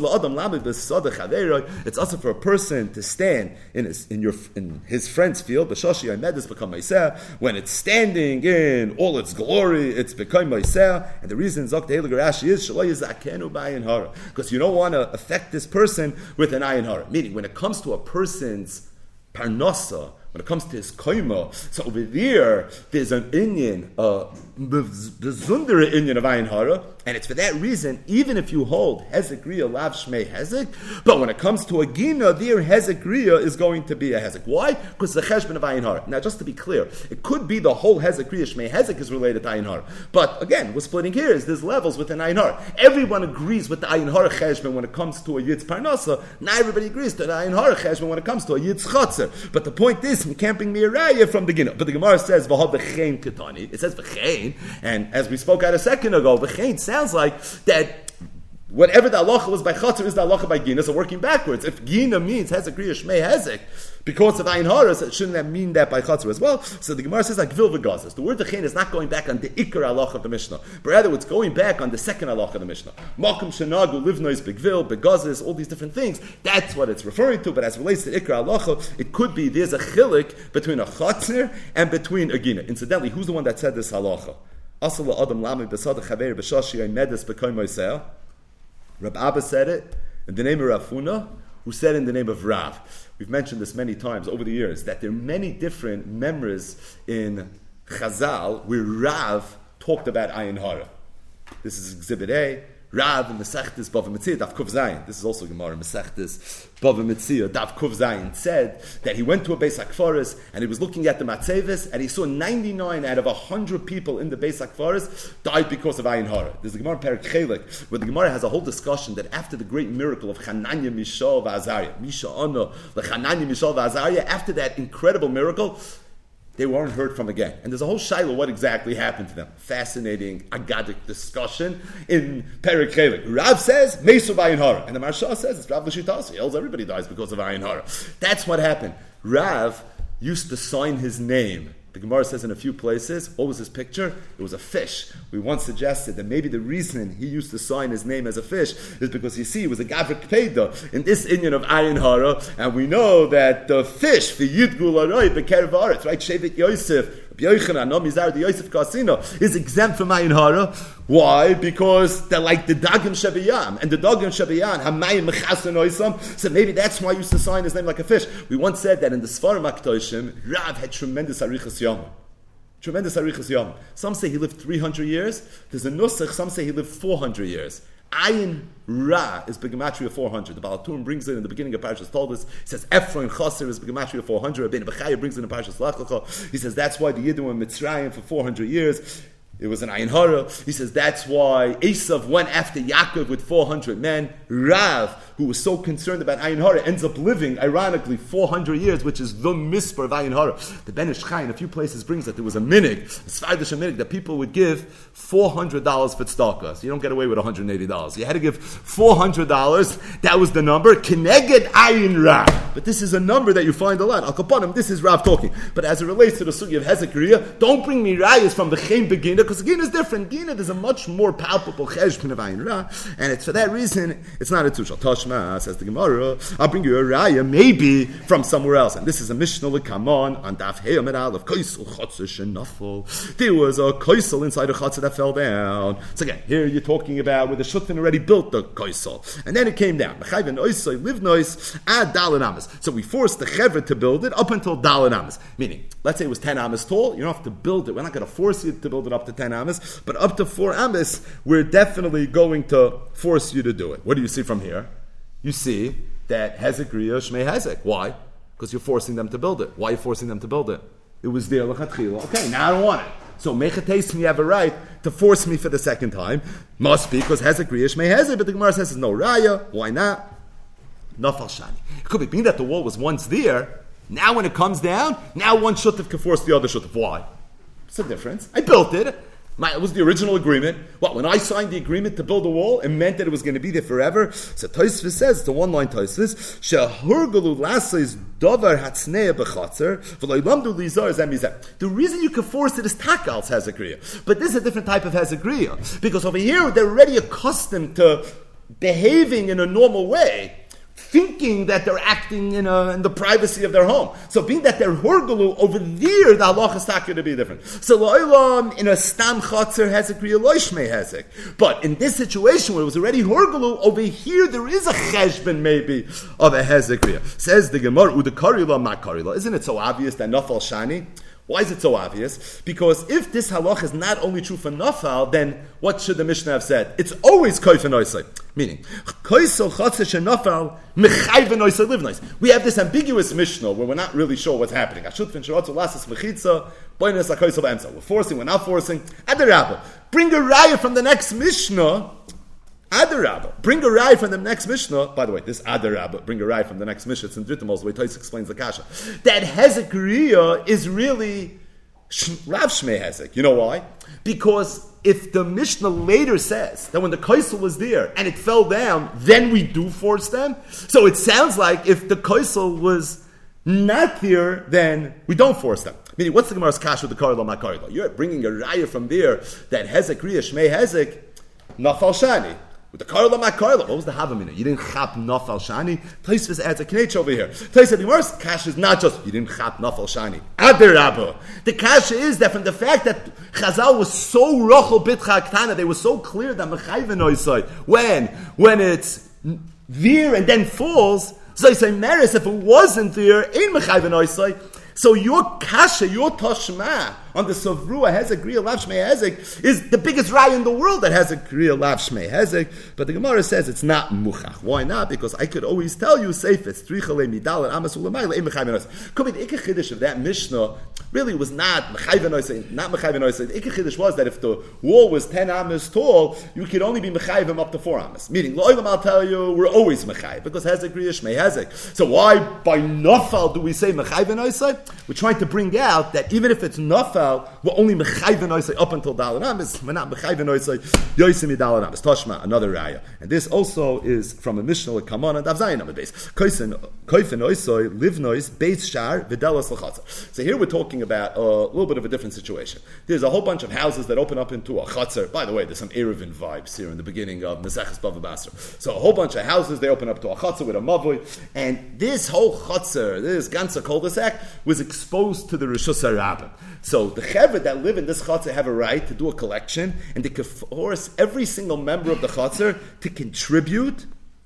also for a person to stand in his friend's field, when it's standing in all its glory, it's become Maiseh, and the reason Zok Tehillah Rashi is because you don't want to affect this person with an ayin hara. Meaning, when it comes to a person's parnasa, when it comes to his koima, so over there's an inyan, the zundere inyan of ayin hara, and it's for that reason, even if you hold hezek riyah lav shmei hezek, but when it comes to a gina, there hezek riyah is going to be a hezek. Why? Because it's the cheshbon of ayin hara. Now, just to be clear, it could be the whole hezek riyah shmei hezek is related to ayin hara, but again, we're splitting hairs. There's levels within ayin hara. Everyone agrees with the ayin hara cheshbon when it comes to a yitz parnasa. Not everybody agrees to the ayin hara cheshbon when it comes to a yitz chatzir. But the point is, you can't bring me a raya from the gina. But the Gemara says v'ha v'chein ketani. It says v'chein, and as we spoke out a second ago, v'chein sounds like that whatever the halacha was by chatzir is the halacha by gina. So working backwards, if gina means hezek riyah shmei hezek because of ayin hara, so shouldn't that mean that by chatzir as well? So the Gemara says like vil v'gazes. The word v'chein is not going back on the ikar halacha of the Mishnah, but rather it's going back on the second halacha of the Mishnah. Makom shenagu livnois begvil begazes, all these different things. That's what it's referring to. But as it relates to ikar halacha, it could be there's a chilik between a chatzir and between a gina. Incidentally, who's the one that said this halacha? Asal adam lami besad chaver b'shashi medes b'koy moiseh. Rab Abba said it in the name of Rav Huna, who said in the name of Rav. We've mentioned this many times over the years, that there are many different memories in Chazal where Rav talked about ayin hara. This is Exhibit A. Rav in Mesechtes Bava Metzia, Daf Kuf Zayin. This is also Gemara Mesechtes Bava Metzia, Daf Kuf Zayin, said that he went to a Beis HaKfaris and he was looking at the Matzeves and he saw 99 out of 100 people in the Beis HaKfaris died because of ayin hara. There's a Gemara Perek Chelik where the Gemara has a whole discussion that after the great miracle of Chananya, Mishael, V'Azariah, Misha Ana, Chananya, Mishael, V'Azariah, after that incredible miracle, they weren't heard from again. And there's a whole shiloh what exactly happened to them. Fascinating Agadic discussion in Perek Chelik. Rav says, Mesu v'ayin hara. And the Maharsha says, it's Rav L'Shitas. He yells, everybody dies because of ayin hara. That's what happened. Rav used to sign his name. The Gemara says in a few places, what was his picture? It was a fish. We once suggested that maybe the reason he used to sign his name as a fish is because, you see, he was a Gavrik Peda in this inyan of ayin hara, and we know that the fish, the Yidgul Aroi, Bekerev Aretz, right? Shevet Yosef, Yochanan, no Mizar, the Yosef Kasino, is exempt from ayin hara. Why? Because they're like the Dagim Shabiyam, and the Dagim Shabiyam, Hamayim Mechasan Oisam, so maybe that's why he used to sign his name like a fish. We once said that in the Sfarim HaKadoshim, Rav had tremendous arichas yom. Tremendous arichas yom. Some say he lived 300 years. There's a nusach, some say he lived 400 years. Ayin Ra is Begematria 400. The Baal Turim brings it in the beginning of Parashas Toldos. He says Ephraim Chaser is Begematria 400. Rabbeinu Bechaya brings it in Parashas Lach Lecha. He says that's why the Yidden were Mitzrayim for 400 years. it was an Ayin Hara. He says that's why Esav went after Yaakov with 400 men. Rav, who was so concerned about Ayin Hara, ends up living, ironically, 400 years, which is the mispar of Ayin Hara. The Ben Ish Chai in a few places brings that there was a minig, a Sfardish minig, that people would give $400 for tzedakah. So you don't get away with $180. You had to give $400. That was the number. Kineged Ayin Ra. But this is a number that you find a lot. Al Kapanim, this is Rav talking. But as it relates to the sugi of Hezekiah, don't bring me rayas from the Chem Begina, because Gina is different. Gina is a much more palpable cheshbon of Ayin Ra, and it's for that reason it's not a tushal. Tashma, says the Gemara, I'll bring you a raya maybe from somewhere else. And this is a Mishnah L'Kamon on Daf Hey Amid Aleph, Kaisel Chatzah Shenafel. There was a Kaisel inside a Chatzah that fell down. So again, here you're talking about where the Shutfin already built the Kaisel, and then it came down. Mechayven Oisai Livnois ad Dalin Amas. So we forced the Chevra to build it up until Dalin Amas. Meaning, let's say it was 10 Amas tall, you don't have to build it. We're not going to force you to build it up to 10 Amas, but up to 4 Amas, we're definitely going to force you to do it. What do you see from here? You see that Hezekiah Shmei Hezek. Why? Because you're forcing them to build it. Why are you forcing them to build it? It was there l'chatchila. Okay, now I don't want it. So mechates me have a right to force me for the second time. Must be because Hezekiah Shmei Hezek, but the Gemara says no raya. Why not? Nafal shani. It could be being that the wall was once there. Now when it comes down, now one shutuf can force the other shutuf. Why? What's the difference? I built it. It was the original agreement. What, when I signed the agreement to build a wall, it meant that it was going to be there forever. So Tosfos says, it's a one-line Tosfos, Shehurgalu lasais davar hatzneya b'chatzer v'loilamdu lizar zemizeh. The reason you can force it is takal Hezekiah. But this is a different type of Hezekiah. Because over here, they're already accustomed to behaving in a normal way, thinking that they're acting in the privacy of their home. So being that they're hurgalu, over there, the halacha is going to be different. So lo'ilam, in a stam chatzer, Hezekiah loishmei Hezek. But in this situation where it was already hurgalu, over here there is a cheshbon maybe of a Hezekiah. Says the Gemara, udekarila makarila. Isn't it so obvious that nafal shani? Why is it so obvious? Because if this halach is not only true for nafal, then what should the Mishnah have said? It's always koif and oisai. Meaning, koisel chatzah shenafal mechayv and oisai livnois. We have this ambiguous Mishnah where we're not really sure what's happening. Ashutfin shirotzu lasas mechitza, boinus akoisel b'emsa. We're forcing, we're not forcing. Adarabba. Bring a raya from the next Mishnah. Adarabba. Bring a raya from the next Mishnah. By the way, this Adarabba, bring a raya from the next Mishnah. It's in Drittimos, the way Tais explains the Kasha. That Hezekiah is really Rav Shmei Hezek. You know why? Because if the Mishnah later says that when the Kaisel was there and it fell down, then we do force them. So it sounds like if the Kaisel was not there, then we don't force them. Meaning, what's the Gemara's Kasha with the Karila Makarila? You're bringing a raya from there that Hezekiah Shmei Hezek, Nafal Shani. With the Karla Makarla, what was the Havamina? You didn't chap Nafal Shani. Tosfos adds a knetch over here. Tosfos said the Gemara's kasha is not just you didn't chap Nafal Shani. Adarabba. The kasha is that from the fact that Chazal was so rochel bitcha aktana, they were so clear that mechayven oisai when it's there and then falls. So I say Maris, if it wasn't there, ain't mechayven oisai. So your kasha, your toshma on the Sovrua Hezekiah Lav Shmei Hezek is the biggest raya in the world that Hezekiah Lav Shmei Hezek. But the Gemara says it's not muchach. Why not? Because I could always tell you, Seifetz, Trichale Midal and Amas Ulamayla, Ein Mechayven Oisei. Could be the Ikech Chiddush of that Mishnah really was not Mechayven Oisei, not Mechayven Oisei. The Ikech Chiddush was that if the wall was 10 Amas tall, you could only be Mechayven up to 4 Amas. Meaning, Lo'ilam, I'll tell you, we're always Mechayv, because Hezekiah Shmei Hezek. So why by Nafal do we say Mechayven Oisei? We're trying to bring out that even if it's Nafal, we're only mechayven oisei up until Dalan Amis. We're not mechayven oisei yoisim Dalan Amis. Toshma, another raya, and this also is from a Mishnah like Kaman and Avzayin on the base. Koifen oisei livnois beis shar v'delas l'chatzer. So here we're talking about a little bit of a different situation. There's a whole bunch of houses that open up into a chatzer. By the way, there's some Erevin vibes here in the beginning of Maseches Bava Basra. So a whole bunch of houses they open up to a chatzer with a mavui, and this whole chatzer, this ganze cul-de-sac, was exposed to the Rishus HaRabim. So the Cheved that live in this Chatzar have a right to do a collection, and they can force every single member of the Chatzar to contribute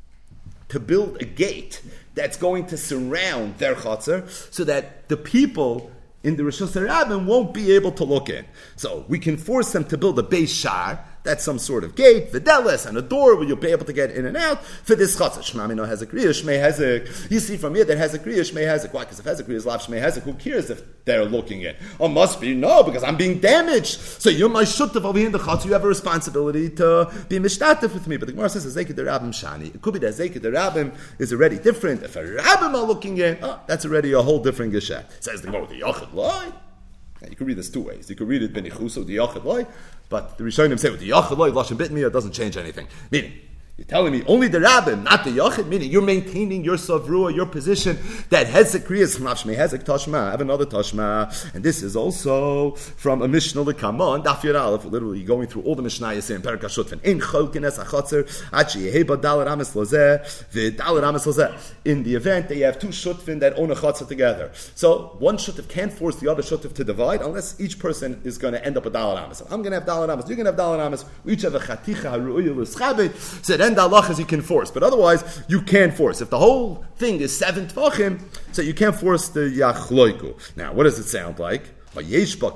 to build a gate that's going to surround their Chatzar, so that the people in the Rishus HaRabim won't be able to look in. So we can force them to build a Beis Shar, That's some sort of gate, videlis, and a door where you'll be able to get in and out for this chatzah. Shema mino hezek riyah, shmei hezek. You see from here that hezek riyah, shmei hezek. Why? Because if hezek riyah is lav shmei hezek, who cares if they're looking in? Oh, must be no, because I'm being damaged. So you're my shutav over here in the chatzah. You have a responsibility to be mishtatif with me. But the Gemara says zeked derabim shani. It could be that zeked derabim is already different. If a rabbim are looking in, that's already a whole different geshet. Says the Gemara, the yachid loy. You could read this two ways. You could read it benichuso the yachid loy, but the Rishonim say with the yachid loy lashon bit miyah doesn't change anything. Meaning, you're telling me only the rabbim, not the yachid. Meaning, you're maintaining your savrua, your position that hezek kriyas mafshmei hezek tashma. I have another tashma, and this is also from a mishnah lekama and daf yud aleph. Literally going through all the mishnayos in Perek HaShutfin. In cholkenes hachatzer achi yeheba dalar ames lozeh v'dalar ames lozeh. In the event that you have two shutfin that own a chatzah together, so one shutf can't force the other shutf to divide unless each person is going to end up a dalar ames. I'm going to have dalar ames. You're going to have dalar ames. We each have a chaticha haru'iyah l'schabit. So then the halach is you can force, but otherwise you can't force. If the whole thing is 7 tvachim, so you can't force the yachloiku. Now, what does it sound like? Right?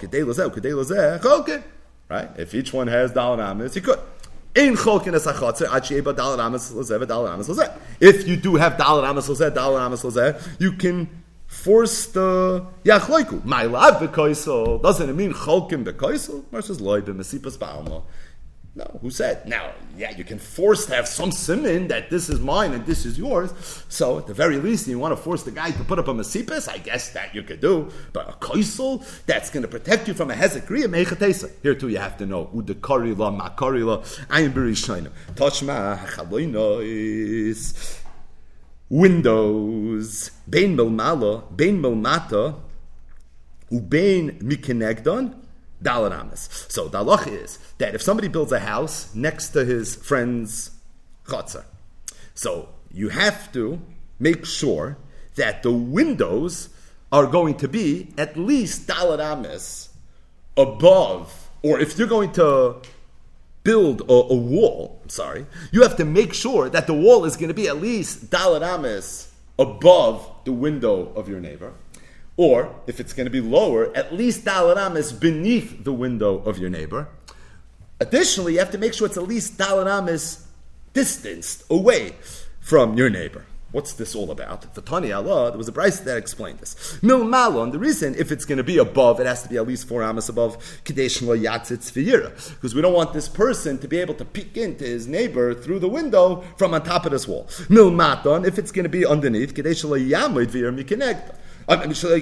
If each one has dalar ames, you could. If you do have dalar ames lozeh, you can force the yachloiku. My love b'koisel doesn't it mean cholkim b'koisel? Versus loy b'mesipas ba'alma. No, who said? Now, yeah, you can force to have some simin that this is mine and this is yours. So, at the very least, you want to force the guy to put up a mesipus, I guess that you could do. But a koisel, that's going to protect you from a hezekriya meichatesa. Here too, you have to know. Udekarila, makarila, ayin b'rishayim. Tashma, hachaloinois. Windows. Bein milmala, bein milmata, ubein mikenegdon. Dalar ames. So the halach is that if somebody builds a house next to his friend's chatzah, so you have to make sure that the windows are going to be at least dalar ames above, or if you're going to build a wall, you have to make sure that the wall is going to be at least dalar ames above the window of your neighbor. Or, if it's going to be lower, at least dalar ames beneath the window of your neighbor. Additionally, you have to make sure it's at least dalar ames distanced away from your neighbor. What's this all about? The Tani Allah, there was a brayso that explained this. Mil malon, the reason if it's going to be above, it has to be at least 4 amas above, kadesh lo yatzitz v'yira. Because we don't want this person to be able to peek into his neighbor through the window from on top of this wall. Mil maton, if it's going to be underneath, kadesh lo yamod v'yira mikenegda. We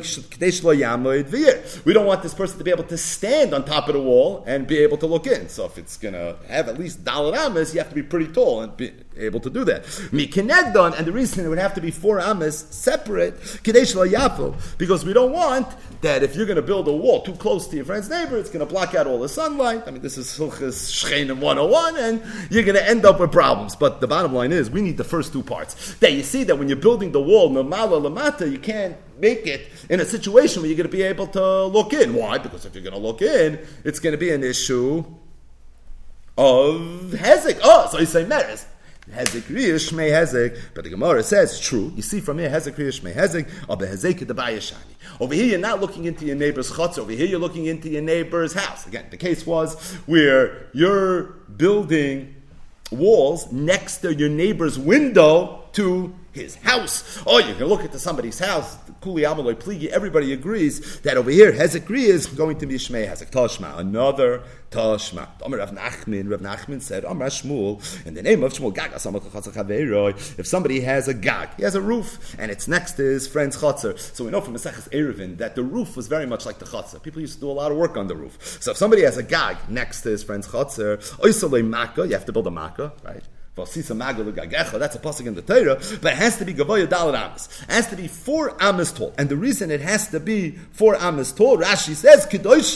don't want this person to be able to stand on top of the wall and be able to look in. So if it's going to have at least dalar ames, you have to be pretty tall and be able to do that. And the reason it would have to be 4 ames separate, because we don't want that if you're going to build a wall too close to your friend's neighbor, it's going to block out all the sunlight. I mean, this is Hilchas Shchenim 101, and you're going to end up with problems. But the bottom line is, we need the first 2 parts. That you see that when you're building the wall, Namala Lamata, you can't make it in a situation where you're going to be able to look in. Why? Because if you're going to look in, it's going to be an issue of hezek. So you say meres. Hezek riyah shmei hezek, but the Gemara says it's true. You see from here hezek riyah shmei hezek, aber hezek debayashani. Over here you're not looking into your neighbor's chutz. Over here you're looking into your neighbor's house. Again, the case was where you're building walls next to your neighbor's window to his house. Oh, you can look into somebody's house. Kuli amaloi pligi. Everybody agrees that over here hezek riyah is going to be shmei hezek tashma. Another tashma. Rav Nachman said, Amar Shmuel, in the name of Shmuel, if somebody has a gag, he has a roof, and it's next to his friend's chatzar. So we know from Maseches Eruvin that the roof was very much like the chatzar. People used to do a lot of work on the roof. So if somebody has a gag next to his friend's chatzar, you have to build a makkah, right? That's a pasuk in the Torah, but it has to be gavoya dalar ames. It has to be 4 ames tall, and the reason it has to be 4 ames tall, Rashi says,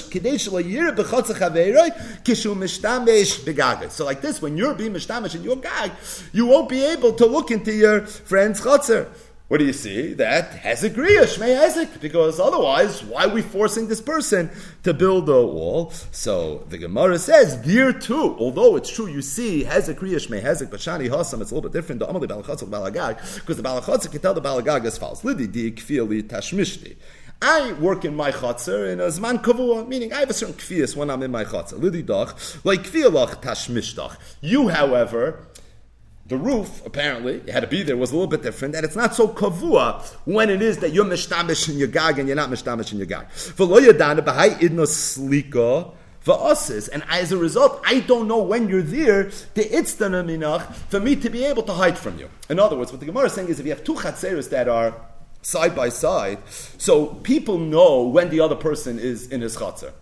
so like this, when you're being mishtamish in your gag, you won't be able to look into your friend's chatzar. What do you see? That hezek riyah, shmei hezek, because otherwise, why are we forcing this person to build a wall? So the Gemara says, there too, although it's true, you see hezek riyah, shmei hezek, but shani hasam, it's a little bit different. The amali balachatz balagag, because the balachatz can tell the balagag as follows: Lidi di kfili tashmishti. I work in my chatzar in a zman kavua, meaning I have a certain kfiyas when I'm in my chatzar. Lididach, like kfiyalach tashmishdach. You, however, the roof, apparently, you had to be there, was a little bit different, and it's not so kavua when it is that you're mishtamish in your gag and you're not mishtamish in your gag. V'lo yadana b'hai idno slika v'asis, and as a result, I don't know when you're there, the itztana minach, for me to be able to hide from you. In other words, what the Gemara is saying is if you have two chatzeros that are side by side, so people know when the other person is in his chatzar.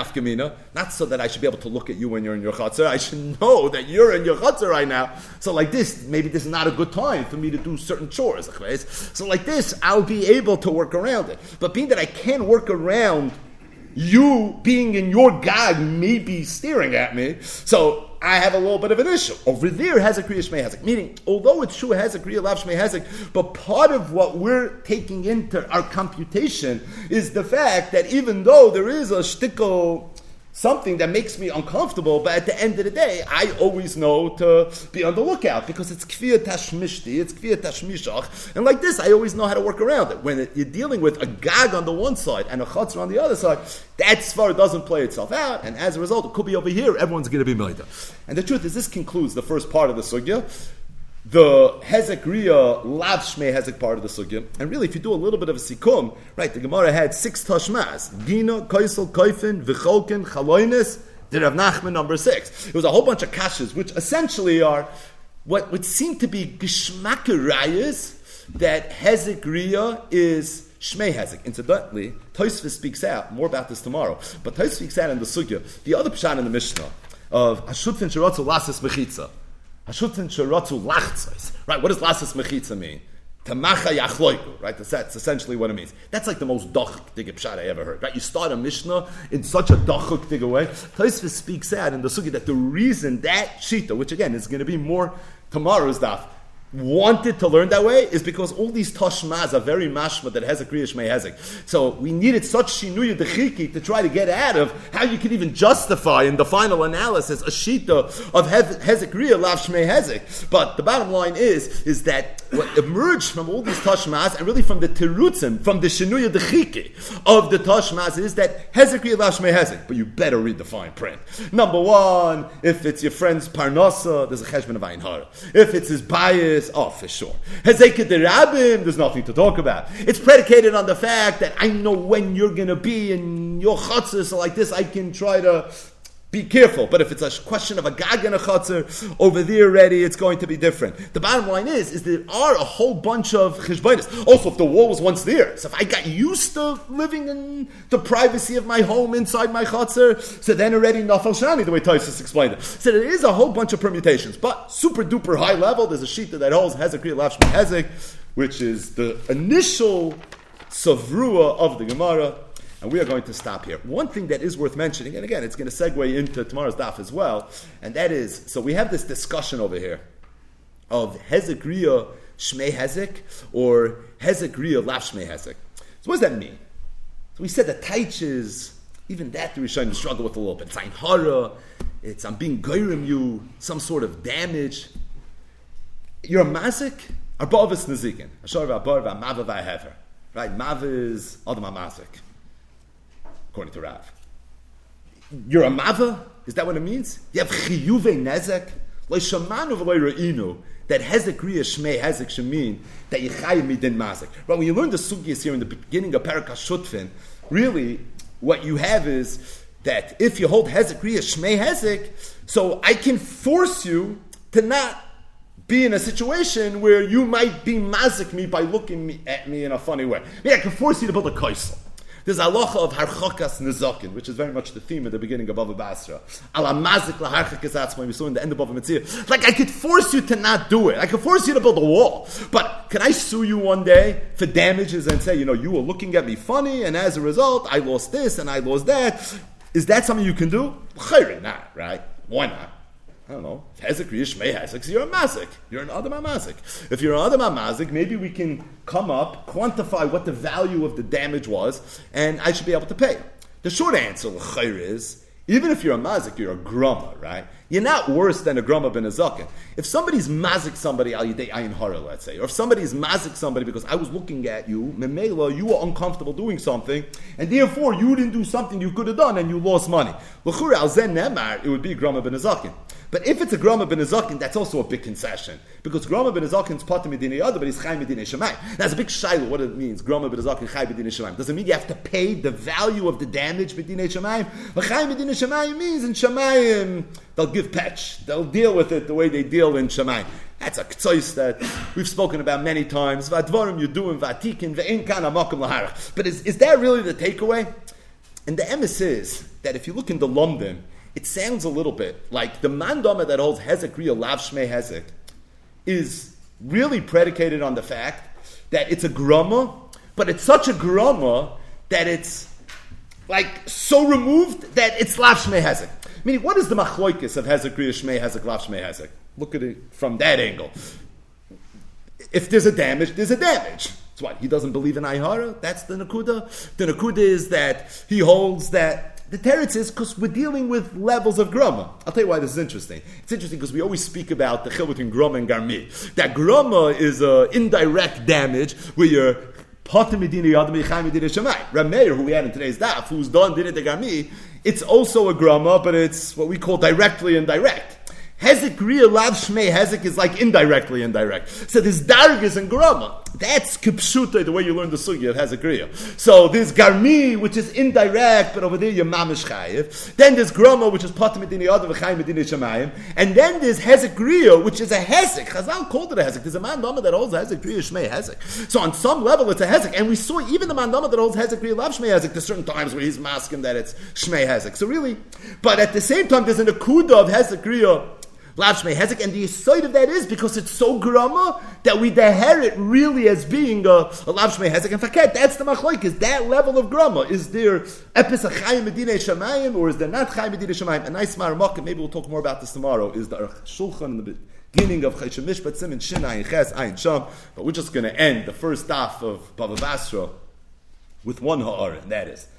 Not so that I should be able to look at you when you're in your chatzar. I should know that you're in your chatzar right now. So like this, maybe this is not a good time for me to do certain chores. So like this, I'll be able to work around it. But being that I can't work around you being in your gag, maybe staring at me, so I have a little bit of an issue. Over there, Hezek Kriya Shmei Hezek. Meaning, although it's true Hezek Kriya Lav Shmei Hezek, but part of what we're taking into our computation is the fact that even though there is a shtickle, something that makes me uncomfortable, but at the end of the day, I always know to be on the lookout because it's Kfiyat Tashmishti, it's Kfiyat Tashmishach, and like this, I always know how to work around it. When you're dealing with a gag on the one side and a chatzar on the other side, that svar doesn't play itself out, and as a result, it could be over here, everyone's going to be Maida. And the truth is, this concludes the first part of the sugya, the Hezek Riya Lav Shmei Hezek part of the sugya. And really, if you do a little bit of a sikum, right, the Gemara had 6 tashmas. Gina, Kaisel, Kaifin, Vicholkin, Chaloines, the Rav Nachman number 6. It was a whole bunch of kashas, which essentially are what would seem to be geshmakerayas, that Hezek Riya is Shmei Hezek. Incidentally, Tosfos speaks out, more about this tomorrow, but Tosfos speaks out in the sugya, the other pshat in the Mishnah, of Hashutfin Sheratzu Lasis Mechitza. Hashutfin Sheratzu Lachtzos. Right, what does Lasis Mechitza mean? Tamacha Yachloiku, right? That's essentially what it means. That's like the most dachuk digga pshat I ever heard, right? You start a Mishnah in such a dachuk digga way. Tosfos speaks out in the sugya that the reason that shita, which again is going to be more tomorrow's daf, wanted to learn that way is because all these tashmas are very mashma that Hezek Kriya Shmei Hezek. So we needed such shinuya dechiki to try to get out of how you can even justify in the final analysis a shita of Hezek Kriya Lav Shmei Hezek. But the bottom line is that what emerged from all these tashmas and really from the terutzim, from the shinuya dechiki of the tashmas is that Hezek Kriya Lav Shmei Hezek. But you better read the fine print. Number one, if it's your friend's parnasa, there's a cheshbon of ayin hara. If it's his bias, for sure. Hezekah de Rabbim, there's nothing to talk about. It's predicated on the fact that I know when you're going to be in your chutzah, so like this, I can try to be careful. But if it's a question of a gag and a chutzah, over there already, it's going to be different. The bottom line is there are a whole bunch of cheshbonos. Also, if the wall was once there, so if I got used to living in the privacy of my home inside my chutzah, so then already nafal shani, the way Tosfos explained it. So there is a whole bunch of permutations. But super duper high level, there's a shita that holds Hezek Kriya Lav Shmei Hezek, which is the initial savrua of the Gemara. And we are going to stop here. One thing that is worth mentioning, and again, it's going to segue into tomorrow's daf as well, and that is, so we have this discussion over here of Hezek Kriya Shmei Hezek or Hezek Kriya Lav Shmei Hezek. So what does that mean? So we said that taiches, even that the Rishonim struggle with a little bit. It's ein hara, it's I'm being goyrim you, some sort of damage. You're a mazik, arba is nezikin. Ashar v'abar v'amava v'ahever. Right? Mav is adam mazik, according to Rav. You're a mava? Is that what it means? You have chiyuve nezek? Lo shamanu v'lo re'inu. That Hezek Kriya Shmei Hezek should mean that you chayim midin mazik. Right? When you learn the sugyas here in the beginning of Parak HaShutfin, really what you have is that if you hold Hezek Kriya Shmei Hezek, so I can force you to not be in a situation where you might be mazik me by looking at me in a funny way. I can force you to build a kaisel. There's a halacha of harchakas nezakin, which is very much the theme at the beginning of Bava Basra. Ala mazik laharchakas atzma, we saw in the end of Bava Metzia. Like I could force you to not do it. I could force you to build a wall. But can I sue you one day for damages and say, you were looking at me funny, and as a result, I lost this and I lost that? Is that something you can do? Not, right? Why not? I don't know. Hezek Kriya Shmei Hezek, so you're a mazik. You're an Adam HaMazik. If you're an Adam HaMazik, maybe we can come up, quantify what the value of the damage was, and I should be able to pay. The short answer, l'chayr, is Even if you're a mazik, you're a grama, right? You're not worse than a grama ben a zaken. If somebody's mazik somebody al yidei ayin hara, let's say, or if somebody's mazik somebody because I was looking at you, memela, you were uncomfortable doing something, and therefore you didn't do something you could have done and you lost money. L'chura al zen nemar, it would be grama ben a zaken. But if it's a grama ben a zaken, that's also a big concession. Because grama ben a zaken is pater medina yada, but he's chay medina shemayim. That's a big shayla what it means. Grama ben a zaken, chay medina shemayim. Does it mean you have to pay the value of the damage medina shemayim? But chay medina shemayim means in shemayim, they'll give patch. They'll deal with it the way they deal in shemayim. That's a ktsois that we've spoken about many times. Vadvarim yuduim vatikin ve'in kana makom laharach. But is that really the takeaway? And the emes is that if you look in the London, it sounds a little bit like the mandama that holds Hezek Riya Lav Shmei Hezek is really predicated on the fact that it's a grama, but it's such a grama that it's like so removed that it's Lav Shmei Hezek. Meaning, what is the machloikis of Hezek Riya Shmei Hezek Lav Shmei Hezek? Look at it from that angle. If there's a damage, there's a damage. It's what? He doesn't believe in Ayhara? That's the Nakuda? The Nakuda is that he holds that the teretz is because we're dealing with levels of grama. I'll tell you why this is interesting. It's interesting because we always speak about the chil between grama and garmi. That grama is indirect damage where you're pater medina yad meichai medina shemai. Rameir, who we had in today's daf, who's done did it the garmi, it's also a grama, but it's what we call directly indirect. Hezek Riya Lav Shmei Hezek is like indirectly indirect. So there's dargas and grama. That's kipshuta, the way you learn the sugya of Hezek Riya. So there's garmi, which is indirect, but over there you're mamish chayiv. Then there's grama, which is pater medina yadav v'chai medina shemayim. And then there's Hezek Riya, which is a Hezek. Chazal called it a Hezek. There's a mandama that holds Hezek Riya Shmei Hezek. So on some level it's a Hezek. And we saw even the mandama that holds Hezek Riya Lav Shmei Hezek, there's certain times where he's masking that it's Shmei Hezek. So really, but at the same time there's an akuda of Hezek Riya Lav Shmei Hezek, and the side of that is because it's so grama that we deher it really as being a Lav Shmei Hezek. And faket, that's the machloik, is that level of grama. Is there epis a Chai Medina Shemayim, or is there not Chai Medina Shemayim? A nice marmak, maybe we'll talk more about this tomorrow, is the Shulchan in the beginning of Chayshim Mishpat Siman Shin Ayin Ches Ayin Sham. But we're just going to end the first daf of Bava Basra with one ha'ara, and that is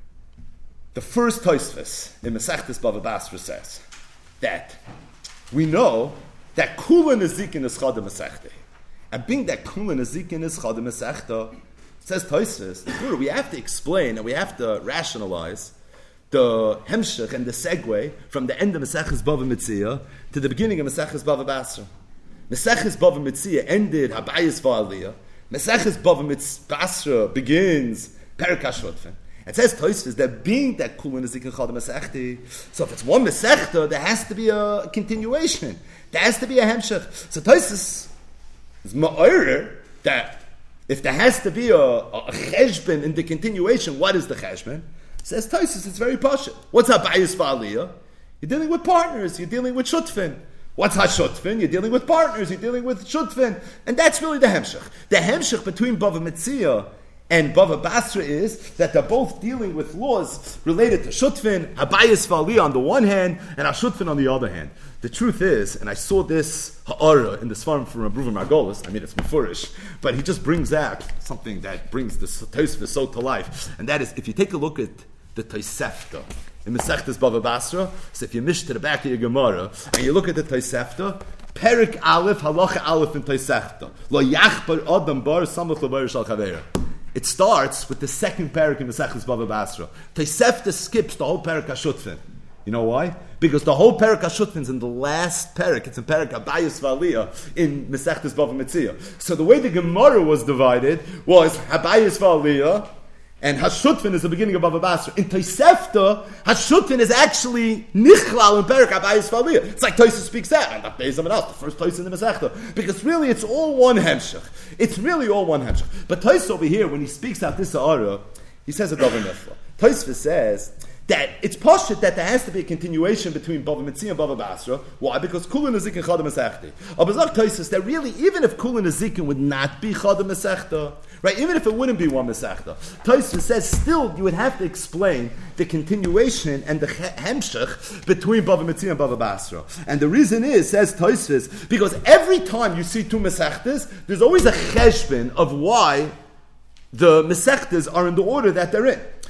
the first Tosfos in Masechtas Bava Basra says that we know that Kula Nezikin is Chada Masechta. And being that Kula Nezikin is Chada Masechta, says Tosfos, we have to explain and we have to rationalize the hemshech and the segue from the end of Maseches Bava Metzia to the beginning of Maseches Bava Basra. Maseches Bava Metzia ended Habayis Va'aliyah. Maseches Bava Basra begins Perek HaShotfen. It says Tosfos that being that Kulin is Zikin Chada Masechti, so if it's one Masechta, there has to be a continuation. There has to be a hemshech. So Tosfos is ma'orer that if there has to be a cheshbon in the continuation, what is the cheshbon? Says Tosfos, it's very poshut. What's Habayis Va'aliyah? You're dealing with partners. You're dealing with shutfin. What's HaShutfin? You're dealing with partners. You're dealing with shutfin. And that's really the hemshech. The hemshech between Bava Metzia and Bava Basra is that they're both dealing with laws related to Shutfin, Habayis Va'aliyah on the one hand, and HaShutfin on the other hand. The truth is, and I saw this ha'ara in the Svarim from Rabbi Reuven Margolis, I mean it's mefurish, but he just brings out something that brings the Tosfos so to life, and that is, if you take a look at the Tosefta, in Masechtas Bava Basra, so if you mish to the back of your Gemara, and you look at the Tosefta, Perik Aleph, Halacha Aleph in Tosefta, Lo Yachbar Adam Bar Samach Lo Bar Shal Chaveira. It starts with the second parak in Masechtas Bava Basra. Tosefta skips the whole parak HaShutfin. You know why? Because the whole parak HaShutfin is in the last parak. It's in parak Habayis Va'aliyah in Masechtas Bava Metzia. So the way the Gemara was divided was Habayis Va'aliyah and HaShutfin is the beginning of Bava Basra. In Tosefta, HaShutfin is actually Nichlal in parak Habayis Va'aliyah. It's like Tosfos speaks out, and that pays someone else, the first Tosfos in the Masechta. Because really it's all one hemshech. It's really all one hemshech. But Tosfos over here, when he speaks out this ha'ara, he says a davar nifla. Tosfos says that it's poshut that there has to be a continuation between Bava Metzia and Bava Basra. Why? Because Kulin Nezikin Chada Masechta. Abazak Tosfos that really, even if Kulin Nezikin would not be Chada Masechta, right? Even if it wouldn't be one Masechta, Tosfos says still you would have to explain the continuation and the hemshech between Bava Metzia and Bava Basra. And the reason is, says Tosfos, because every time you see two Masechtas, there's always a cheshbon of why the Masechtas are in the order that they're in.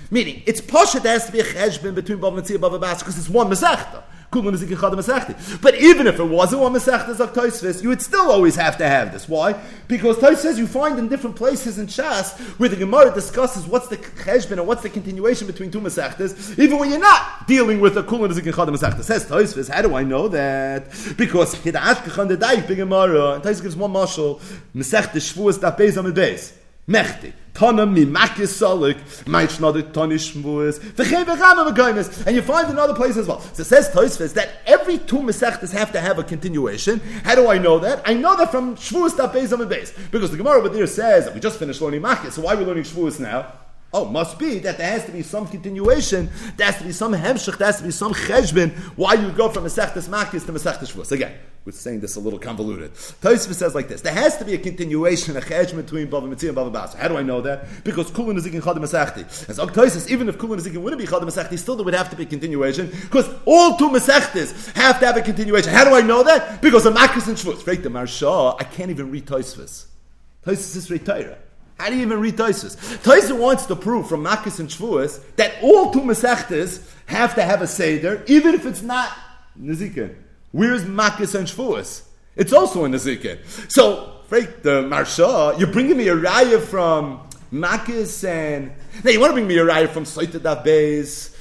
Meaning, it's Pasha, there has to be a cheshbon between Bava Metzia and Bava Basra because it's one Masechta. But even if it wasn't one Masechta of Tosfos, you would still always have to have this. Why? Because Tosfos says you find in different places in Shas where the Gemara discusses what's the cheshbon and what's the continuation between two Masechtas, even when you're not dealing with a Kul and a Zikin Chada Masechta. Says Tosfos, how do I know that? Because Tosfos gives one mashal, Masechta Shvuas Daf Beis Amud Beis. Mechti. Tanam mi makis solik, might not tonish shvuas. And you find another place as well. So it says Tosfos that every two mesechtas have to have a continuation. How do I know that? I know that from shvuas daf beis amud beis, because the Gemara over there says that we just finished learning makis. So why are we learning shvuas now? Oh, must be that there has to be some continuation, there has to be some hemshech, there has to be some cheshbon, why you go from Masechtas Makis to Masechtas Shvuas. Again, we're saying this a little convoluted. Tosfos says like this, there has to be a continuation, a cheshbon between Bava Metzia and Bava Basra. How do I know that? Because Kulin Nezikin Chada Masechti. As Tosfos, even if Kulin Nezikin wouldn't be Chada Masechti, still there would have to be a continuation, because all two Masechtas have to have a continuation. How do I know that? Because of Makis and Shvuas. Right, the Marsha, I can't even read Tosfos. Tosfos is Reitaira. How do you even read Tosfos? Tosfos wants to prove from Makis and Shvuas that all two Masechtas have to have a Seder, even if it's not Nezikin. Where's Makis and Shvuas? It's also a Nezikin. So, break the Marsha, you're bringing me a raya from Makis and... Now, you want to bring me a raya from Soita Daf Beis,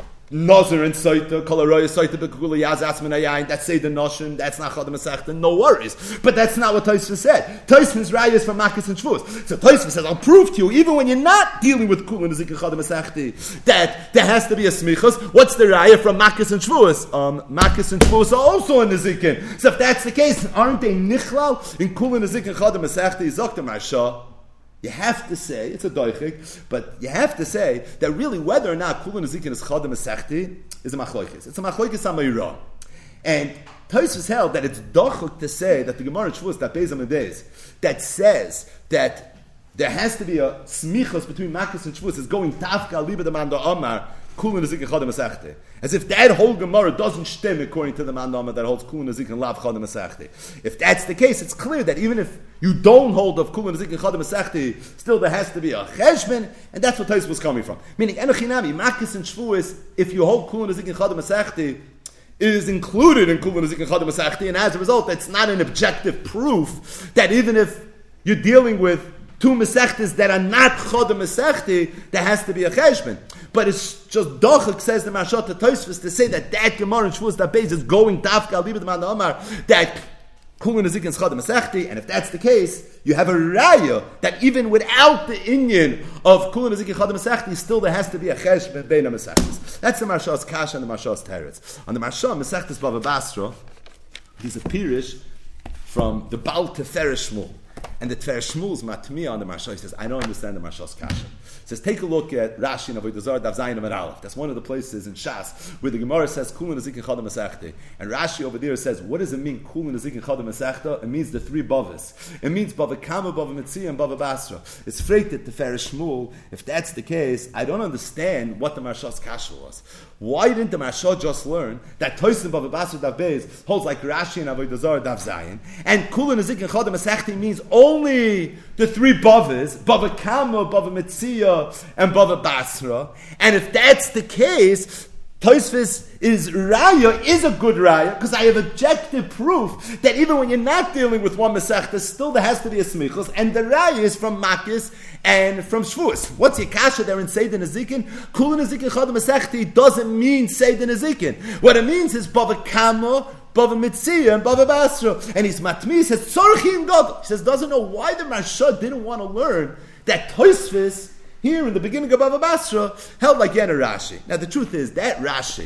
Nazir and Soita, Kolaroya Soita Bekula Yaz Asmanayayin, that's Seder Noshim, that's not Chada Masechta, no worries. But that's not what Tosfos said. Tosfos raya is from Makis and Shvuas. So Tosfos says, I'll prove to you, even when you're not dealing with Kul and Nezikin Chada Masechti, that there has to be a smichos. What's the raya from Makis and Shvuas? Makis and Shvuas are also in Nezikin. So if that's the case, aren't they nichlal in Kul and Nezikin Chada Masechti? Zokta Marsha. You have to say, it's a doichik, but you have to say that really whether or not Kulin Nezikin is Chada Masechti is a machloikis. It's a machloikis amayra. And Tosfos held that it's dochuk to say that the Gemara in Shvuas, that Beis Amud Beis, that says that there has to be a smichos between Makis and Shvuas is going tafka liba the man Omar, Kulin Nezikin Chada Masechti. As if that whole Gemara doesn't stem according to the man Omar that holds Kulin Nezikin Lav Chada Masechti. If that's the case, it's clear that even if you don't hold of Kulin Nezikin Chada Masechti, still there has to be a cheshbon, and that's what Tosfos was coming from. Meaning, Enochinami, Makis and Shvuas, if you hold Kulin Nezikin Chada Masechti, it is included in Kulin Nezikin Chada Masechti, and as a result, that's not an objective proof that even if you're dealing with two Masechtas that are not Chada Masechti, there has to be a cheshbon. But it's just Dochak, says the Marsha to Tosfos, to say that Gemara in Shvuas that Beis is going Tafka Liba the Man Omar, that Kulin Nezikin is Chada Masechti, and if that's the case, you have a raya that even without the inyan of Kulin Nezikin Chada Masechti, still there has to be a cheshbon bein Masechtas. That's the Marsha's Kasha and the Marsha's Teretz. On the Marsha, Masechtas Bava Basra, he's a pirish from the Baal Teferes Shmuel. And the Teferes Shmuel's matmiya on the Marsha, he says, I don't understand the Marsha's Kasha. He says, take a look at Rashi and Avodah Zarah Daf Zayin Amud Aleph. That's one of the places in Shas where the Gemara says Kulin Nezikin Chada Masechti, and Rashi over there says, what does it mean Kulin Nezikin Chada Masechta? It means the three Bavas. It means Bava Kama, Bava Metzia, and Bava Basra. It's freighted to Teferes Shmuel. If that's the case, I don't understand what the Marsha's Kasha was. Why didn't the Marsha just learn that Tosfos Bava Basra Daf Beis holds like Rashi and Avodah Zarah Daf Zayin, and Kulin Nezikin Chada Masechti means only the three Bavas, Bava Kama, Bava Metzia, and Bava Basra. And if that's the case, Tosfos is raya, is a good raya, because I have objective proof that even when you're not dealing with one Masechta, still there has to be a smichos, and the raya is from Makis and from Shvuas. What's your kasha there in Seder Nezikin? Kulin Nezikin Chada Masechti doesn't mean Seder Nezikin. What it means is Bava Kama, Bava Metzia, and Bava Basra. And his matmi says, Tzorchi in God. He says, doesn't know why the Marsha didn't want to learn that Tosfos here in the beginning of Bava Basra held like Yana Rashi. Now the truth is that Rashi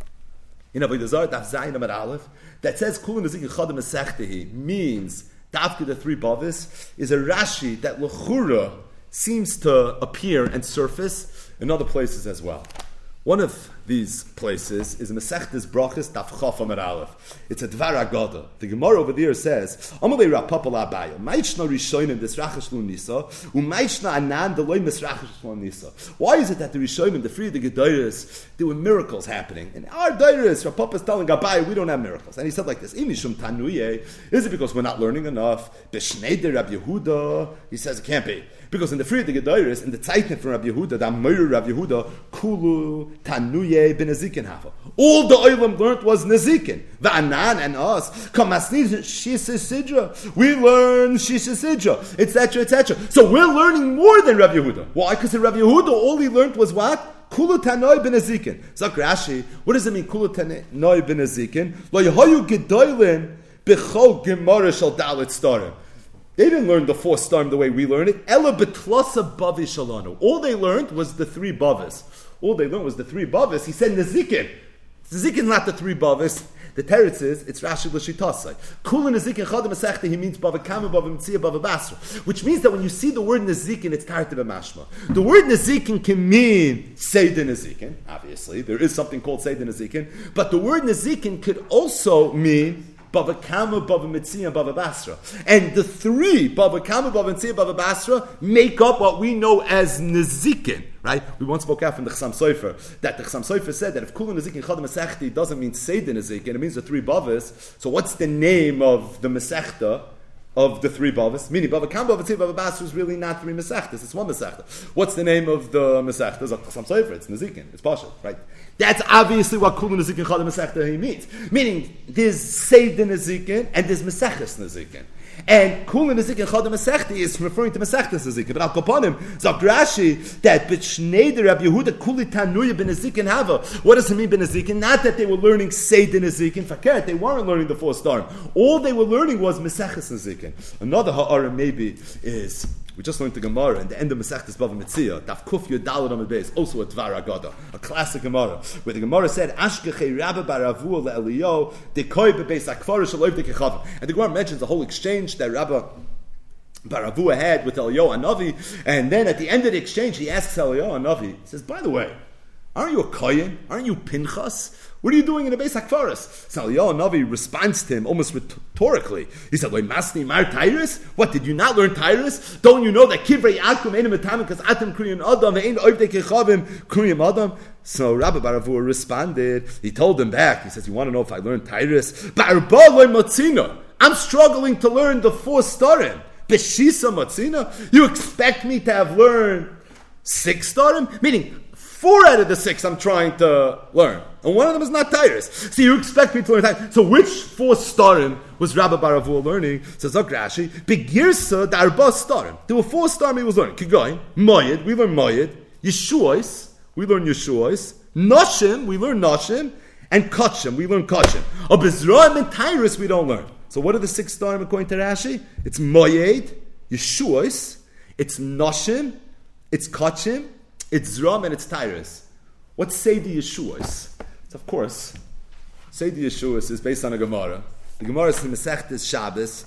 in Avodah Zarah Daf Zayin Amud Aleph that says Kulin Nezikin Chada Masechti means Dafka the three Bavas is a Rashi that L'chura seems to appear and surface in other places as well. One of these places is Masechtas Brachos Daf Chaf Amud Aleph. It's a Dvar Agada. The Gemara over there says, Amalei Rapapa L'Abaya, Ma'ishna Rishonim Desrachash Lo Nisa, U'Ma'ishna Anan Deloi Misrachash Lo Nisa. Why is it that the Rishonim, the three of the Gedairos, there were miracles happening? In our Dairos, Rapapa is telling Abaya, we don't have miracles. And he said like this, Imishum Tanuye, is it because we're not learning enough? B'Shnei de Rabbi Yehuda, he says it can't be. Because in the Friede Gedoyres, in the Zeitnet from Rabbi Yehuda, the Amir Rabbi Yehuda, Kulu Tanuye ben Nezikin Hafa. All the Olam learned was Nezikin. Va'anan and us, Kamasniz Shisa Sidra. We learn Shisa Sidra, etc., etc. So we're learning more than Rabbi Yehuda. Why? Because in Rabbi Yehuda, all he learned was what? Kulu Tanoi ben Nezikin. Zak Rashi, what does it mean, Kulu Tanoi ben Nezikin? Lo Yehoyu Gedoylin B'chol Gemara Shal Dalet Starim. They didn't learn the 4 starim the way we learn it. Ela B'tlosa Bavi Shalanu. All they learned was the 3 Bavis. All they learned was the 3 Bavis. He said Nezikin. Nezikin is not the 3 Bavis. The teretz is, it's Rashi L'Shitasai. Kula Nezikin Chadam Masechta, he means Bava Kama, Bava Mitzia, Bava Basra. Which means that when you see the word Nezikin, it's Tarta B'mashma. The word Nezikin can mean Seidah Nezikin, obviously. There is something called Seidah Nezikin. But the word Nezikin could also mean Bava Kama, Bava Mitzia, Bava Basra. And the 3, Bava Kama, Bava Mitzia, Bava Basra, make up what we know as Nezikin. Right? We once spoke out from the Chassam Sofer that the Chassam Sofer said that if Kula Nezikin Chadam Masechta doesn't mean Seidah Nezikin, it means the 3 Bavas. So what's the name of the Masechta of the 3 Bavas? Meaning Bava Kama, Bava Mitzia, Bava Basra is really not 3 Masechtas, it's 1 Masechta. What's the name of the Masechta? It's Chassam Sofer, it's Nezikin, it's Pashat, right? That's obviously what Kula Nezikin Chadam Masechta he means. Meaning, there's Seidah Nezikin and there's Maseches Nezikin. And Kula Nezikin Chadam Masechta is referring to Masechtas Nezikin. But Al Kapanim, Zak Rashi, that B'Shnei Rabbi Yehuda Kuli Tanuya ben Nezikin Hava. What does it mean ben Nezikin? Not that they were learning Seidah Nezikin. Fakert, they weren't learning the 4 starim. All they were learning was Maseches Nezikin. Another ha'ara maybe is, we just learned the Gemara in the end of Masechtas Bava Mitzia, Daf Kuf Yud Daled Amud Beis, also a Dvar Agada, a classic Gemara, where the Gemara said, Ashkechei Rabba bar Avua le'Eliyo, dekoi bebeis akfar shaloiv dekechavim. And the Gemara mentions the whole exchange that Rabba bar Avua had with Eliyahu Hanavi, and then at the end of the exchange, he asks Eliyahu Hanavi, he says, by the way, aren't you a Kohen? Aren't you Pinchas? What are you doing in the Beis HaKfaros? So Eliyahu Hanavi responds to him almost rhetorically. He said, Masni Mar Tyrus? What, did you not learn Tyrus? Don't you know that Kivrei Akum Einem Etamim because Atem Kriyim Adam Ve'ein Oivdei Kechavim Kriyim Adam? So Rabbi Bar Avua responded. He told him back. He says, you want to know if I learned Tyrus? Ba'arba loy Matzina. I'm struggling to learn the 4 starim. Beshisa Matzina? You expect me to have learned 6 starim? Meaning, 4 out of the 6 I'm trying to learn. And one of them is not Tyrus. So you expect me to learn Tyrus. So which 4 starim was Rabbi Bar Avua learning? Says Zak Rashi, Begirsa Darba starim. There were 4 starim he was learning. Keep going. Moyed, we learn Moyed. Yeshuos, we learn Yeshuos. Noshim, we learn Noshim. And Kachim, we learn Kachim. Of Bezraim and Tyrus, we don't learn. So what are the 6 starim according to Rashi? It's Moyed, Yeshuos, it's Noshim, it's Kachim, it's Zram, and it's Tyrus. What's Seidah Yeshuos? So of course, Seidah Yeshuos is based on a Gemara. The Gemara is in Masechtas Shabbos,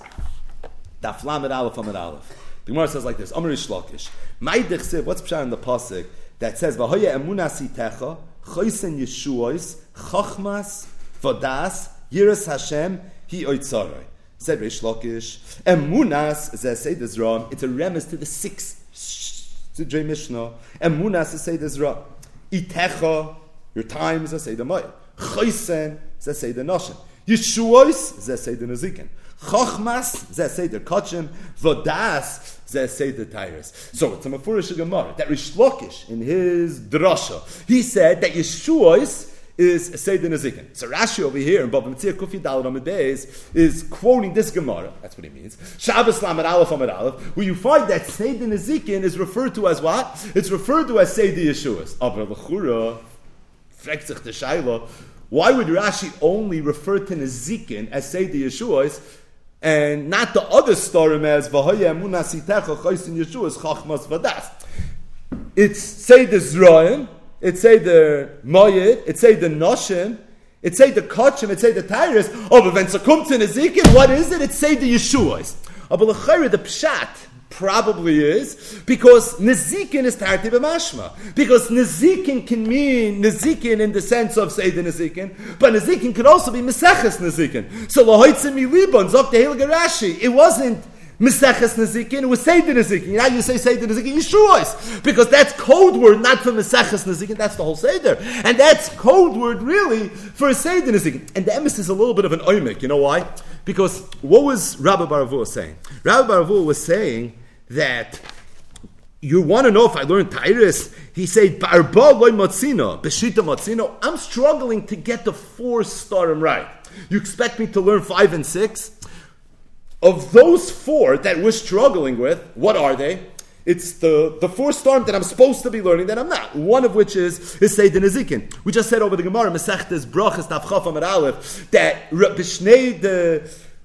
Daf Lamed Aleph Amud Aleph. The Gemara says like this: Amar Rish Lakish, Ma'id Dechsev. What's pshat in the pasuk that says V'hoya emunas itecha choisen Yeshuos chachmas vodas yiras Hashem hi oitzarai. Said Rish Lakish, emunas zeh Seidah Zram. It's a remes to the 6th Sidrei Mishnah. Emunas is Seidah Zram. Itecha, your times, is Seidah Moed. Choisen, is Seidah Noshim. Yeshuos, is Seidah Nezikin. Chochmas, is Seidah Kachim. Vodas, is Seidah Tyrus. So it's a Mefurish Gemara that Rish Lakish in his drasha, he said that Yeshuos is Seidah Nezikin. So Rashi over here in Bava Mitzia Kufi Daled Amud Beis is quoting this Gemara. That's what he means. Shabbos Lamed Aleph Amud Aleph, where you find that Seidah Nezikin is referred to as what? It's referred to as Seidah Yeshuos. Aber l'chura, fragt sich the Shaila, why would Rashi only refer to Nezikin as Seidah Yeshuos and not the other starim as V'hoya emunas itecha choisen Yeshuos chachmas vadas? It's Seidah Zraim, it say the Moyed, it say the Noshim, it say the Kachim, it say the Tyrus. Oh, but when it comes to Nezikin, what is it? It say the Yeshuos. Oh, but the Pshat probably is because Nezikin is Tarti B'mashma. Because Nezikin can mean Nezikin in the sense of say the Nezikin, but Nezikin could also be Meseches Nezikin. So Lahoitzim Milibon, Zok the Heilige Rashi, it wasn't Meseches Nezikin, it was Seidah Nezikin. Now you say Seidah Nezikin, Yeshuos, because that's code word not for Meseches Nezikin, that's the whole Seder. And that's code word really for Seidah Nezikin. And the emes is a little bit of an oimik, you know why? Because what was Rabbi Bar Avua saying? Rabbi Bar Avua was saying that you want to know if I learned Tyrus? He said, Barba loy matzino, Beshita matzino. I'm struggling to get the 4 starim right. You expect me to learn 5 and 6? Of those 4 that we're struggling with, what are they? It's the 4 starim that I'm supposed to be learning that I'm not. One of which is Seder Nezikin. We just said over the Gemara, Masechtes Brachas Daf Chaf Amud Aleph, that B'shnei the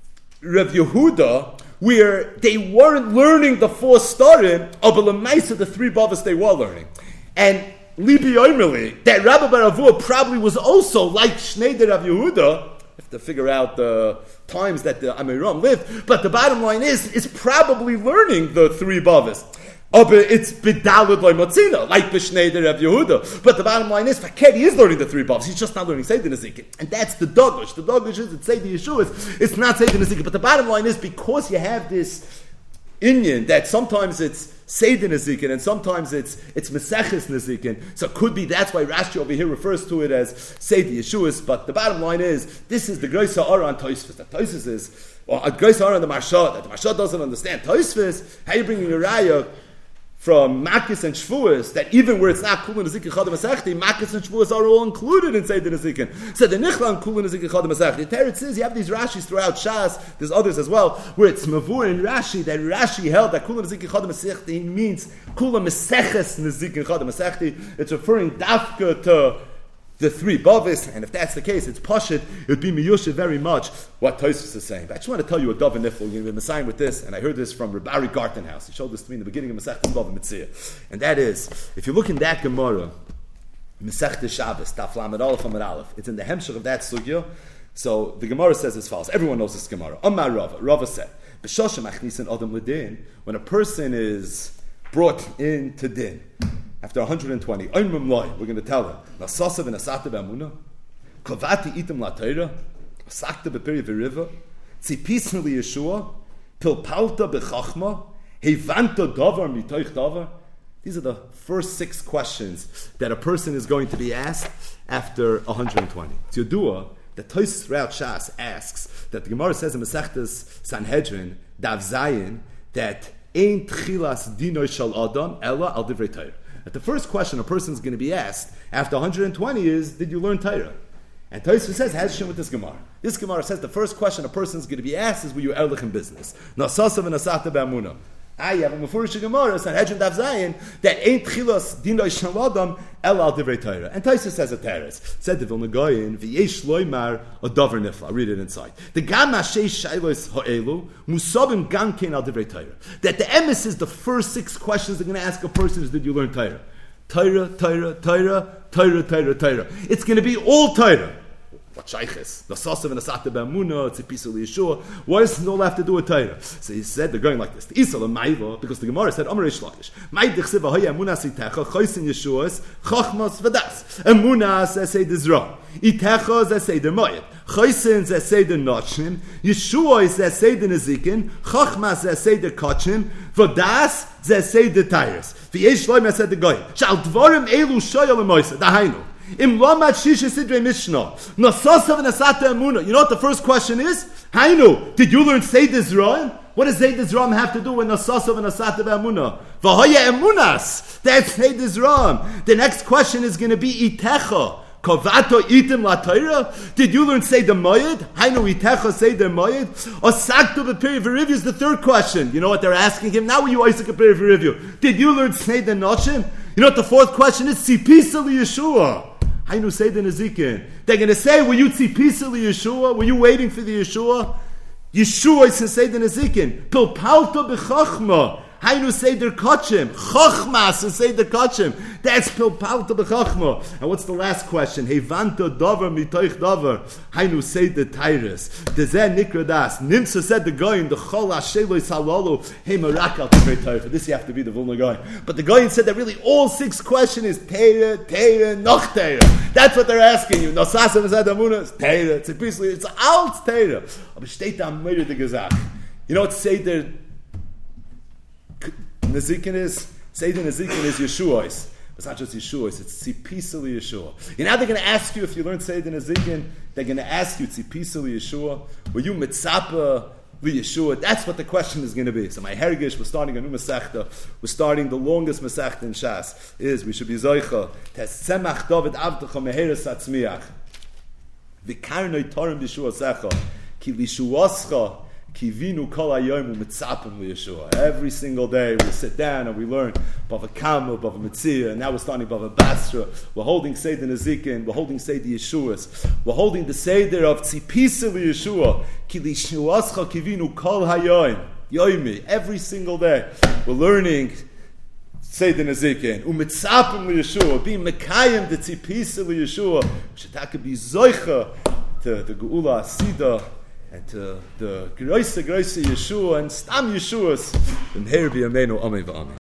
Rav Yehuda, where they weren't learning the 4 starim, but l'maisa the 3 bavas they were learning. And Libi Omerli, that Rabbi Bar Avua probably was also like Shnei the Rav Yehuda. Have to figure out the times that the Amiram lived, but the bottom line is probably learning the 3 bavas. But it's bidalud loy matzina, like b'shnei the Rav Yehuda. But the bottom line is, Fakir, he is learning the 3 bavas. He's just not learning Seder Nezikin, and that's the dogush. The dogush is it's Seder Yeshua. It's not Seder Nezikin. But the bottom line is, because you have this inyan that sometimes it's Seder Nezikin and sometimes it's Meseches Nezikin. So it could be that's why Rashi over here refers to it as Seder Yeshuas. But the bottom line is, this is the Greis Ha'ara on Tosfos. That Tosfos is, or a Greis Ha'ara on the Marsha, that the Marsha doesn't understand. Tosfos, how you bringing a raya from Makis and Shvuas, that even where it's not Kula Nezikin Chadam Masechti, Makis and Shvuas are all included in Seder Nezikin. So the Nichlan Kula Nezikin Chadam Masechti. The Teretz says you have these Rashis throughout Shas, there's others as well, where it's Mavur and Rashi, that Rashi held that Kula Nezikin Chadam Masechti means Kula Meseches Nezikin Chadam Masechti. It's referring Dafka to the 3 bavas, and if that's the case, it's pashit. It would be miyusha very much what Tosfos is saying. But I just want to tell you a Dov and Nifl. We're going to be Messiah with this, and I heard this from Rabbi Gartenhouse. He showed this to me in the beginning of Masechtas Dov and Mitzvah, and that is, if you look in that Gemara, Masechtas Shabbos, Daf Lamed Aleph Amud Aleph, it's in the hemshech of that sugya. So the Gemara says as follows. Everyone knows this Gemara. Amar Rava. Rava said, "B'shoshem achnisin adam l'din." When a person is brought into din. After 120, we're going to tell him, Nasasav and Asata B'Amuna, Kovati Itim La Teira, Sakta B'Piri V'Riva, Tzipisna Li Yeshua, Pilpalta B'Chachma, Hevanta Davar Mitoich Davar. These are the first 6 questions that a person is going to be asked after 120. It's Yodua that Tosfos throughout Shas asks, that the Gemara says in Masechtas Sanhedrin, Dav Zayin, that Ein Tchilas Dinoi Shal Adam, Ella Al Divrei Teira. That the first question a person is going to be asked after 120 is, did you learn Torah? And Tosfos says, has to do with this Gemara. This Gemara says the first question a person is going to be asked is, were you Erlich in business? Nasasav and Asata B'Amuna. I have a Mefurish Gemara, Sanhedrin Daf Zayin, that ain't Chilas Dinoi Shaladam El Al Divrei Torah. And Tosfos says a teres. Said the Vilna Goyin, V'yesh Loimar a Davar Nifla. Read it inside. The Gam Hashesh Shailos Ha'elu Musabim Gam Kein Al Divrei Torah. That the emes is the first 6 questions they're going to ask a person is, did you learn Torah? Torah, Torah, Torah, Torah, Torah, Torah. It's going to be all Torah. What shayches? Nasasav and Asata B'Amuna, Tzipisah L'Yeshua. Why does it all have to do with Torah? So he said, they're going like this. Isa l'mayva, because the Gemara said, Amar Reish Lakish, May d'chsev ha'hoya emunas itecha, choysin Yeshuas, chachmas v'das. Emunas esei d'zra. Itecha esei d'moyed. Choysin esei d'nochnim. Yeshuas esei d'nezikin. Chachmas esei d'kachim. V'das esei d'tayres. V'yesh loim esei d'goyim. Shal dvarim elu shoya l'moysa. Dahainu. Im Lamad Shisha Sidrei Mishnah. Nasasav and Asata Emuna. You know what the first question is? Hainu, did you learn Seder Zra'im? What does Seder Zra'im have to do with Nasasav and Asata Emuna? V'haya Emunas. That's Seder Zra'im. The next question is going to be Itecha. Kovato itim la Torah? Did you learn Seder Moyed? Hainu Itecha Seder Moyed? Osaktu b'peri v'rivyu is the third question. You know what they're asking him? Now you Isaac b'peri v'rivyu. Did you learn Seder Noshim? You know what the fourth question is? Tzipisa Yeshua. Hainu Seder Nezikin. They're going to say, were you tzipisa Yeshua? Were you waiting for the Yeshua? Yeshua is Seder Nezikin. Pilpalta b'chachma. Hainu Seder Kachim. Chachmas is Seder Kachim. That's Pilpalta b'chachma. And what's the last question? Hevanta davar mitoich davar. Hainu Seder Tyrus. Dezeh nikra das. Nimsa said the Goyin, the Chol Hasheloi Salalu. Hey Marakal Tivrei Torah. For this you have to be the Vilna Goyin. But the Goyin said that really all 6 questions is Teira, Teira, Noch Teira. That's what they're asking you. Nosasa v'zad amuna is Teira. It's alt Teira. Aber steht da Meire de Gezach. You know what Seder Nezikin is? Seder Nezikin is Yeshua's. It's not just Yeshua's, it's Tzipisa Yeshua. You know they're going to ask you if you learn Seder Nezikin, they're going to ask you Tzipisa Yeshua. Were you Mitzapa Yeshua. That's what the question is going to be. So my hergish, we're starting a new Masechta. We're starting the longest Masechta in Shas. We should be Zoicha. Tes Tzemach David Avdecha Meheres Atzmiach. V'karnoi Torem Yeshua Secha. Ki Lishuascha. Kivinu kol hayom u'mitzapim liyeshua. Every single day we sit down and we learn Bava Kama, Bava Metzia, and now we're starting Bava Basra. We're holding Seder Nezikin, we're holding Seder Yeshuas, we're holding the Seder of Tzipisa liyeshua. Ki lishuascha kivinu kol hayom. Yoimi, every single day we're learning Seder Nezikin, u'mitzapim liyeshua, being mekayim the Tzipisa liyeshua. Shetaka be zoicha to the Geula Asida, and to the Greise Yeshua and Stam Yeshuas, and here be Amenu Amei V'Amei.